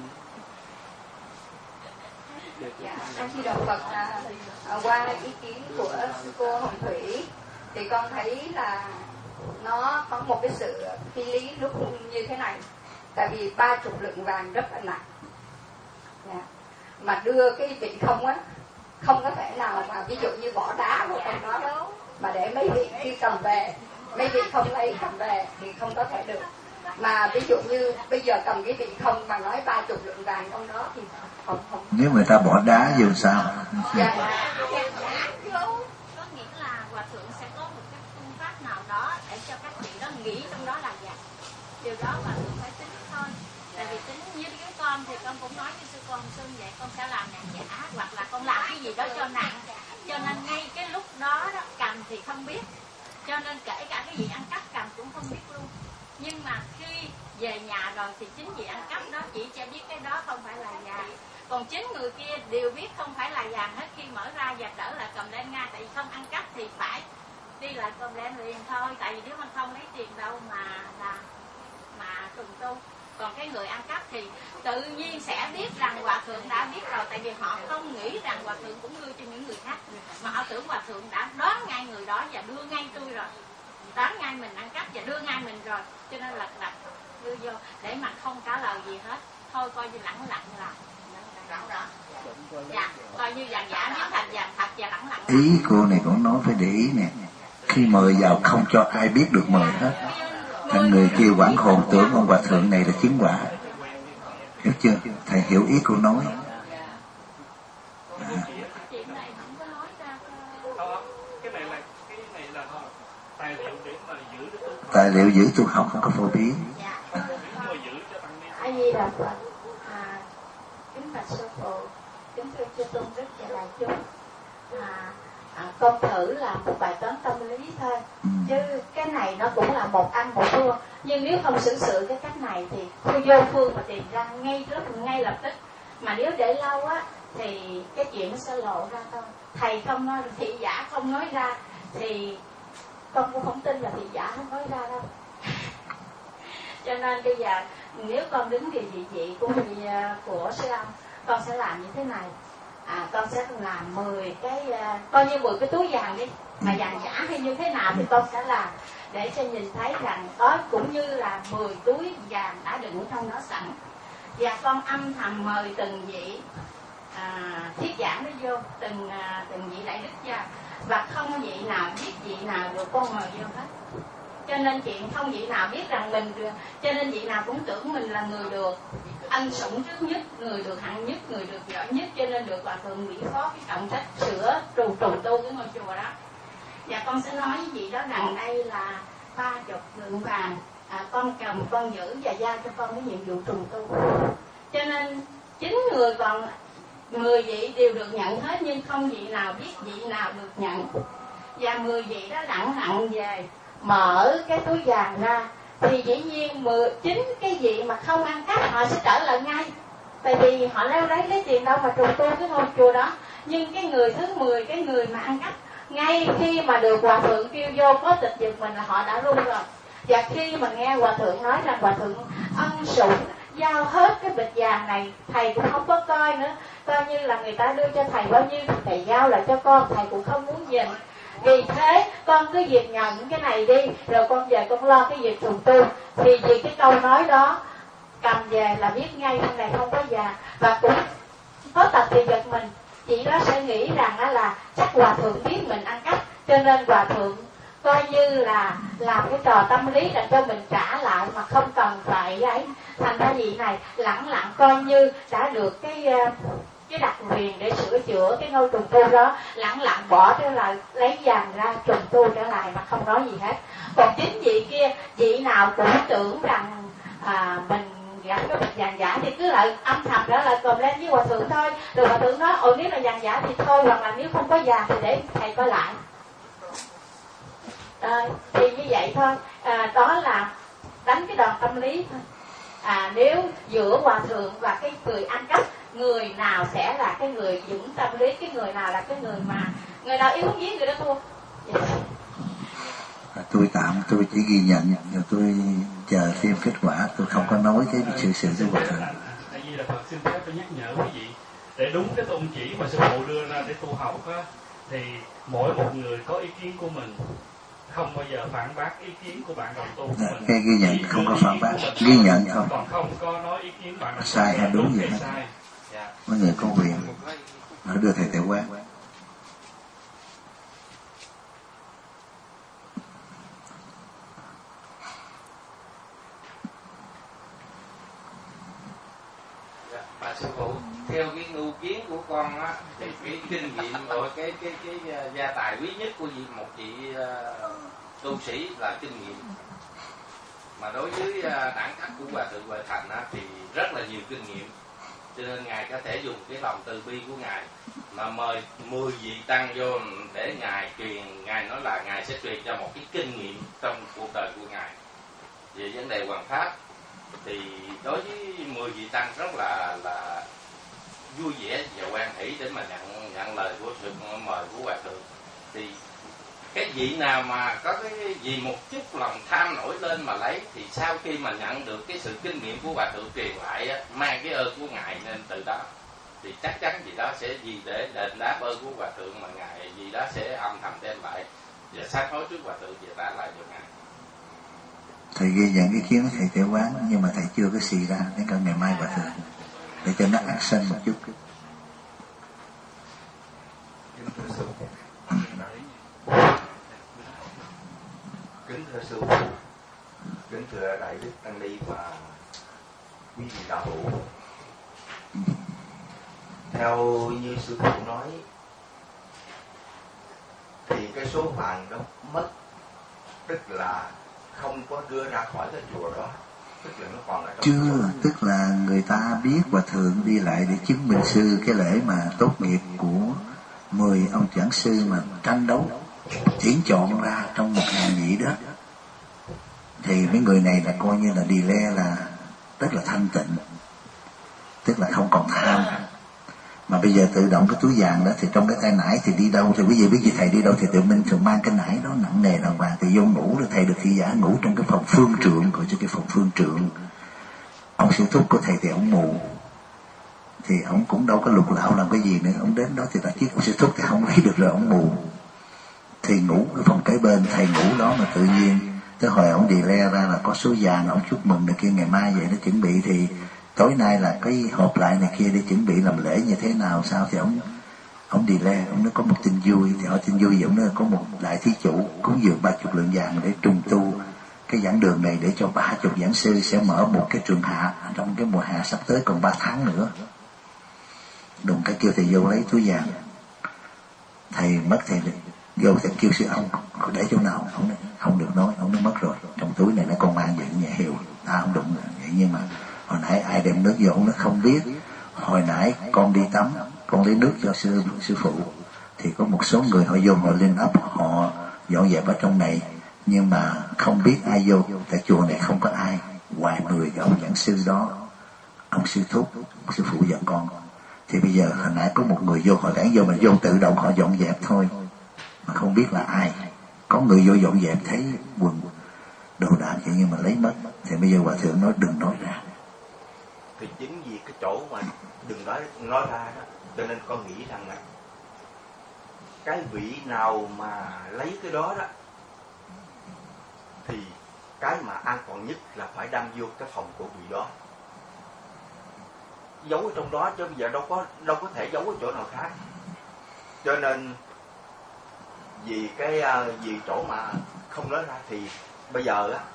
Dạ, trong khi đạo Phật à, à, qua ý kiến của sư cô Hồng Thủy thì con thấy là nó có một cái sự phi lý lúc như thế này. Tại vì ba chục lượng vàng rất là nặng, dạ. Mà đưa cái vị không á, không có thể nào mà ví dụ như bỏ đá vào trong đó đâu, mà để mấy vị khi cầm về, mấy vị không lấy cầm về thì không có thể được. Mà ví dụ như bây giờ cầm cái vị không mà nói ba chục lượng vàng trong đó thì không không. Nếu người ta bỏ đá vô sao? Dạ. Có nghĩa là hòa thượng sẽ có một cái phương pháp nào đó để cho các vị đó nghĩ trong đó là vàng. Điều đó hòa thượng phải tính thôi. Tại vì tính như cái con thì con cũng nói với sư con Xuân vậy, con sẽ làm nàng giả hoặc là con làm cái gì đó cho nặng. Cho nên ngay cái lúc đó, đó cầm thì không biết. Cho nên kể cả cái gì ăn cắp cầm cũng không biết luôn. Nhưng mà khi về nhà rồi thì chính vì ăn cắp đó chỉ cho biết cái đó không phải là vàng. Còn chính người kia đều biết không phải là vàng hết, khi mở ra và trở lại cầm lên ngay. Tại vì không ăn cắp thì phải đi lại cầm lên liền thôi. Tại vì nếu mà không lấy tiền đâu mà là mà trùng tu. Còn cái người ăn cắp thì tự nhiên sẽ biết rằng hòa thượng đã biết rồi. Tại vì họ không nghĩ rằng hòa thượng cũng đưa cho những người khác, mà họ tưởng hòa thượng đã đoán ngay người đó và đưa ngay tôi rồi, đoán ngay mình ăn cắp và đưa ngay mình rồi. Cho nên lật đật đưa vô để mà không trả lời gì hết, thôi coi như lẳng lặng làm. Dạ, coi như vàng giả biến thành vàng thật và lẳng lặng. Ý cô này cũng nói phải để ý nè. Khi mời vào không cho ai biết được mời hết. Thành người kia quảng hồn tưởng ông hòa thượng này là chứng quả. Hiểu chưa? Thầy hiểu ý cô nói. À. Chuyện này không có nói ra. Cái này là cái này là tài liệu để mà giữ được tu. Tài liệu giữ tu học không có phổ biến. Dạ. A Di Đà Phật. À, kính bạch sư phụ, kính thưa chư tôn đức và đại chúng. À, à, con thử làm một bài toán tâm lý thôi, ừ. Chứ cái này nó cũng là một ăn một thua. Nhưng nếu không xử sự cái cách này thì tôi vô phương mà tìm ra ngay lúc ngay lập tức. Mà nếu để lâu á thì cái chuyện nó sẽ lộ ra thôi. Thầy không nói, thị giả không nói ra thì con cũng không tin là thị giả không nói ra đâu. Cho nên bây giờ nếu con đứng về vị vị của của sư ông, con sẽ làm như thế này. À, con sẽ làm mười cái uh, coi như mười cái túi vàng đi, mà vàng giả hay như thế nào thì con sẽ làm để cho nhìn thấy rằng đó cũng như là mười túi vàng đã đựng trong đó sẵn. Và con âm thầm mời từng vị à, thiết giảng nó vô, từng uh, từng vị đại đức ra, và không vị nào biết vị nào được con mời vô hết. Cho nên chuyện không vị nào biết rằng mình được, cho nên vị nào cũng tưởng mình là người được ân sủng trước nhất, người được hạnh nhất, người được giỏi nhất, cho nên được hòa thượng ủy phó cái trọng trách sửa trù trùng tu cái ngôi chùa đó. Và con sẽ nói với vị đó rằng đây là ba chục lượng vàng, à, con cầm con giữ và giao cho con cái nhiệm vụ trùng tu. Cho nên chín người còn mười vị đều được nhận hết, nhưng không vị nào biết vị nào được nhận. Và mười vị đó lặng lặng về mở cái túi vàng ra thì dĩ nhiên mười chín cái vị mà không ăn cắp họ sẽ trở lại ngay, tại vì họ leo lấy lấy tiền đâu mà trùng tu cái ngôi chùa đó. Nhưng cái người thứ mười, cái người mà ăn cắp, ngay khi mà được hòa thượng kêu vô có tịch giật mình là họ đã run rồi. Và khi mà nghe hòa thượng nói rằng hòa thượng ân sủng giao hết cái bịch vàng này, thầy cũng không có coi nữa, coi như là người ta đưa cho thầy bao nhiêu thì thầy giao lại cho con, thầy cũng không muốn nhìn. Vì thế con cứ việc nhận cái này đi, rồi con về con lo cái việc trùng tu. Thì vì cái câu nói đó cầm về là biết ngay trong này không có già. Và cũng có tập thì giật mình, chị đó sẽ nghĩ rằng đó là chắc hòa thượng biết mình ăn cắp, cho nên hòa thượng coi như là làm cái trò tâm lý là cho mình trả lại mà không cần phải ấy. Thành ra vị này lẳng lặng coi như đã được cái cái đặc quyền để sửa chữa cái ngôi trùng tu đó, lẳng lặng bỏ trở lại, lấy vàng ra trùng tu trở lại mà không nói gì hết. Còn chính vị kia, vị nào cũng tưởng rằng à, mình gặp cái bịch vàng giả thì cứ lại âm thầm đó lại cầm lên với hòa thượng thôi. Rồi hòa thượng nói ồ nếu là vàng giả thì thôi, hoặc là nếu không có vàng thì để thầy coi lại. À, thì như vậy thôi, à, đó là đánh cái đòn tâm lý thôi. à, nếu giữa hòa thượng và cái người ăn cắp, người nào sẽ là cái người vững tâm lý, cái người nào là cái người mà người nào yếu không giết người đó thua. Tôi tạm tôi chỉ ghi nhận rồi tôi chờ xem kết quả, tôi không có nói cái sự sự với hòa thượng. Tại vì là Phật xin phép tôi nhắc nhở quý vị để đúng cái tôn chỉ mà sư phụ đưa ra để tu học á, thì mỗi một người có ý kiến của mình, không bao giờ phản bác ý kiến của bạn đồng tu của mình. Cái ghi nhận không có phản bác, ghi nhận không. Còn không có nói ý kiến bạn đồng tu sai hay đúng vậy đó. Mọi người có quyền nó đưa thầy Tẹo Quán. Bà sư phụ, theo cái ngu kiến của con á, thì cái kinh nghiệm rồi cái cái cái, cái gia tài quý nhất của vị một vị uh, tu sĩ là kinh nghiệm. Mà đối với uh, đẳng cấp của Hòa Thượng Huệ Thành á, thì rất là nhiều kinh nghiệm. Cho nên Ngài có thể dùng cái lòng từ bi của Ngài mà mời mười vị tăng vô để Ngài truyền. Ngài nói là Ngài sẽ truyền cho một cái kinh nghiệm trong cuộc đời của Ngài về vấn đề hoàn pháp. Thì đối với mười vị tăng rất là là vui vẻ và hoan hỷ để mà nhận nhận lời của sự mời của Hòa Thượng. Thì cái vị nào mà có cái gì một chút lòng tham nổi lên mà lấy, thì sau khi mà nhận được cái sự kinh nghiệm của Hòa Thượng truyền lại á, mang cái ơn của Ngài, nên từ đó thì chắc chắn gì đó sẽ gì để đền đáp ơn của Hòa Thượng mà Ngài gì đó sẽ âm thầm đem lại và sám hối trước Hòa Thượng và trả lại cho Ngài. Thầy ghi nhận ý kiến của thầy Tẹo Quán, nhưng mà thầy chưa có xì ra đến cả ngày mai Hòa Thượng để cho nó action một chút. Kính thưa sư phụ, kính thưa đại đức tăng ni và quý vị đạo hữu. Theo như sư phụ nói thì cái số vàng đó mất, tức là không có đưa ra khỏi cái chùa đó, tức là nó còn ở trong chưa chùa. Tức là người ta biết Hòa Thượng đi lại để chứng minh sư cái lễ mà tốt nghiệp của mười ông giảng sư mà tranh đấu tuyển chọn ra trong một hàng vị đó, thì mấy người này là coi như là đi le là rất là thanh tịnh, tức là không còn tham. Mà bây giờ tự động cái túi vàng đó thì trong cái tay nải thì đi đâu thì quý vị biết gì, thầy đi đâu thì tự mình thường mang cái nải đó nặng nề đàng hoàng, thì vô ngủ rồi thầy được thị giả ngủ trong cái phòng phương trượng, gọi cho cái phòng phương trượng. Ông sư thúc của thầy thì ông mù, thì ông cũng đâu có lục lạo làm cái gì nữa, ông đến đó thì ta chiếc ông sư thúc thì không lấy được rồi, ông mù thì ngủ cái phòng kế bên, thầy ngủ đó. Mà tự nhiên tới hồi ông đi le ra là có số vàng, ông chúc mừng này kia, ngày mai vậy nó chuẩn bị thì tối nay là cái họp lại này kia để chuẩn bị làm lễ như thế nào sao. Thì ông ông đi le, ông nói có một tin vui, thì hỏi tin vui vậy, ông nói có một đại thí chủ cúng dường ba chục lượng vàng để trùng tu cái giảng đường này để cho ba chục giảng sư sẽ mở một cái trường hạ trong cái mùa hạ sắp tới, còn ba tháng nữa. Đụng cái kêu thầy vô lấy túi vàng, thầy mất thầy vô thầy kêu sư ông để chỗ nào, ông không được nói, ông nó mất rồi, trong túi này nó con mang vậy nhẹ hiệu, ta không đụng vậy. Nhưng mà hồi nãy ai đem nước vô nó không biết, hồi nãy con đi tắm, con lấy nước cho sư sư phụ, thì có một số người họ vô họ lên ấp, họ dọn dẹp ở trong này, nhưng mà không biết ai vô. Tại chùa này không có ai ngoài mười cái ông giảng sư đó, ông sư thúc, ông sư phụ dặn con. Thì bây giờ hồi nãy có một người vô, họ gắn vô mình vô tự động họ dọn dẹp thôi, mà không biết là ai. Có người vô dọn dẹp thấy quần đồ đạc vậy nhưng mà lấy mất. Thì bây giờ Hòa Thượng nói đừng nói ra. Thì chính vì cái chỗ mà đừng nói nói ra đó, cho nên con nghĩ rằng là cái vị nào mà lấy cái đó đó thì cái mà an toàn nhất là phải đem vô cái phòng của vị đó, giấu ở trong đó, chứ bây giờ đâu có đâu có thể giấu ở chỗ nào khác. Cho nên vì cái vì chỗ mà không nói ra thì bây giờ á,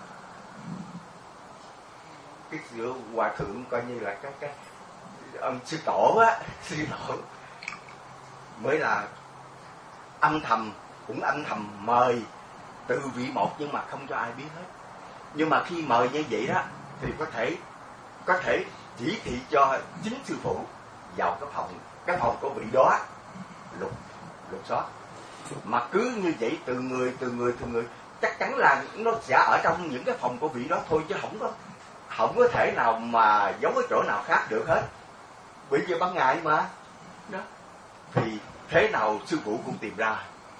cái sự Hòa Thượng coi như là cái cái ông sư tổ á, sư tổ mới là âm thầm, cũng âm thầm mời từ vị một nhưng mà không cho ai biết hết. Nhưng mà khi mời như vậy đó thì có thể có thể chỉ thị cho chính sư phụ vào cái phòng cái phòng của vị đó lục lục soát. Mà cứ như vậy từ người từ người từ người chắc chắn là nó sẽ ở trong những cái phòng của vị đó thôi, chứ không có không có thể nào mà giấu ở chỗ nào khác được hết, bởi vì ban ngày mà đó, thì thế nào sư phụ cũng tìm ra.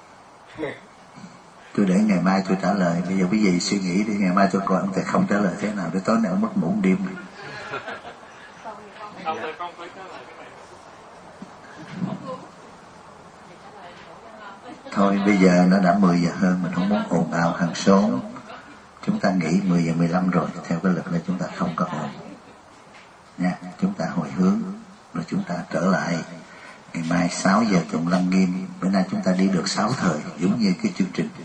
Tôi để ngày mai tôi trả lời. Bây giờ quý vị suy nghĩ đi, ngày mai tôi coi ông thầy không trả lời thế nào để tối nay ông mất ngủ một đêm. Không, tôi không phải trả lời cái này. Thôi bây giờ nó đã mười giờ hơn, mình không muốn ồn ào hàng xóm. Chúng ta nghỉ mười giờ mười lăm rồi, theo cái lực là chúng ta không có ồn nha. Chúng ta hồi hướng rồi chúng ta trở lại. Ngày mai sáu giờ tụng Lăng Nghiêm. Bữa nay chúng ta đi được sáu thời, giống như cái chương trình.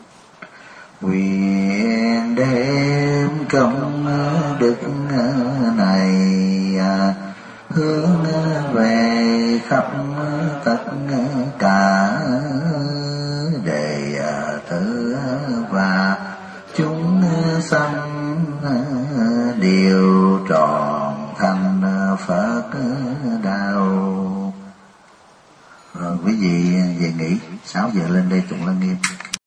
Nguyện đêm công đức này hướng về khắp tất cả đệ tử và chúng sanh đều trọn thành Phật đạo. Rồi quý vị về nghỉ, sáu giờ lên đây tụng Lăng Nghiêm.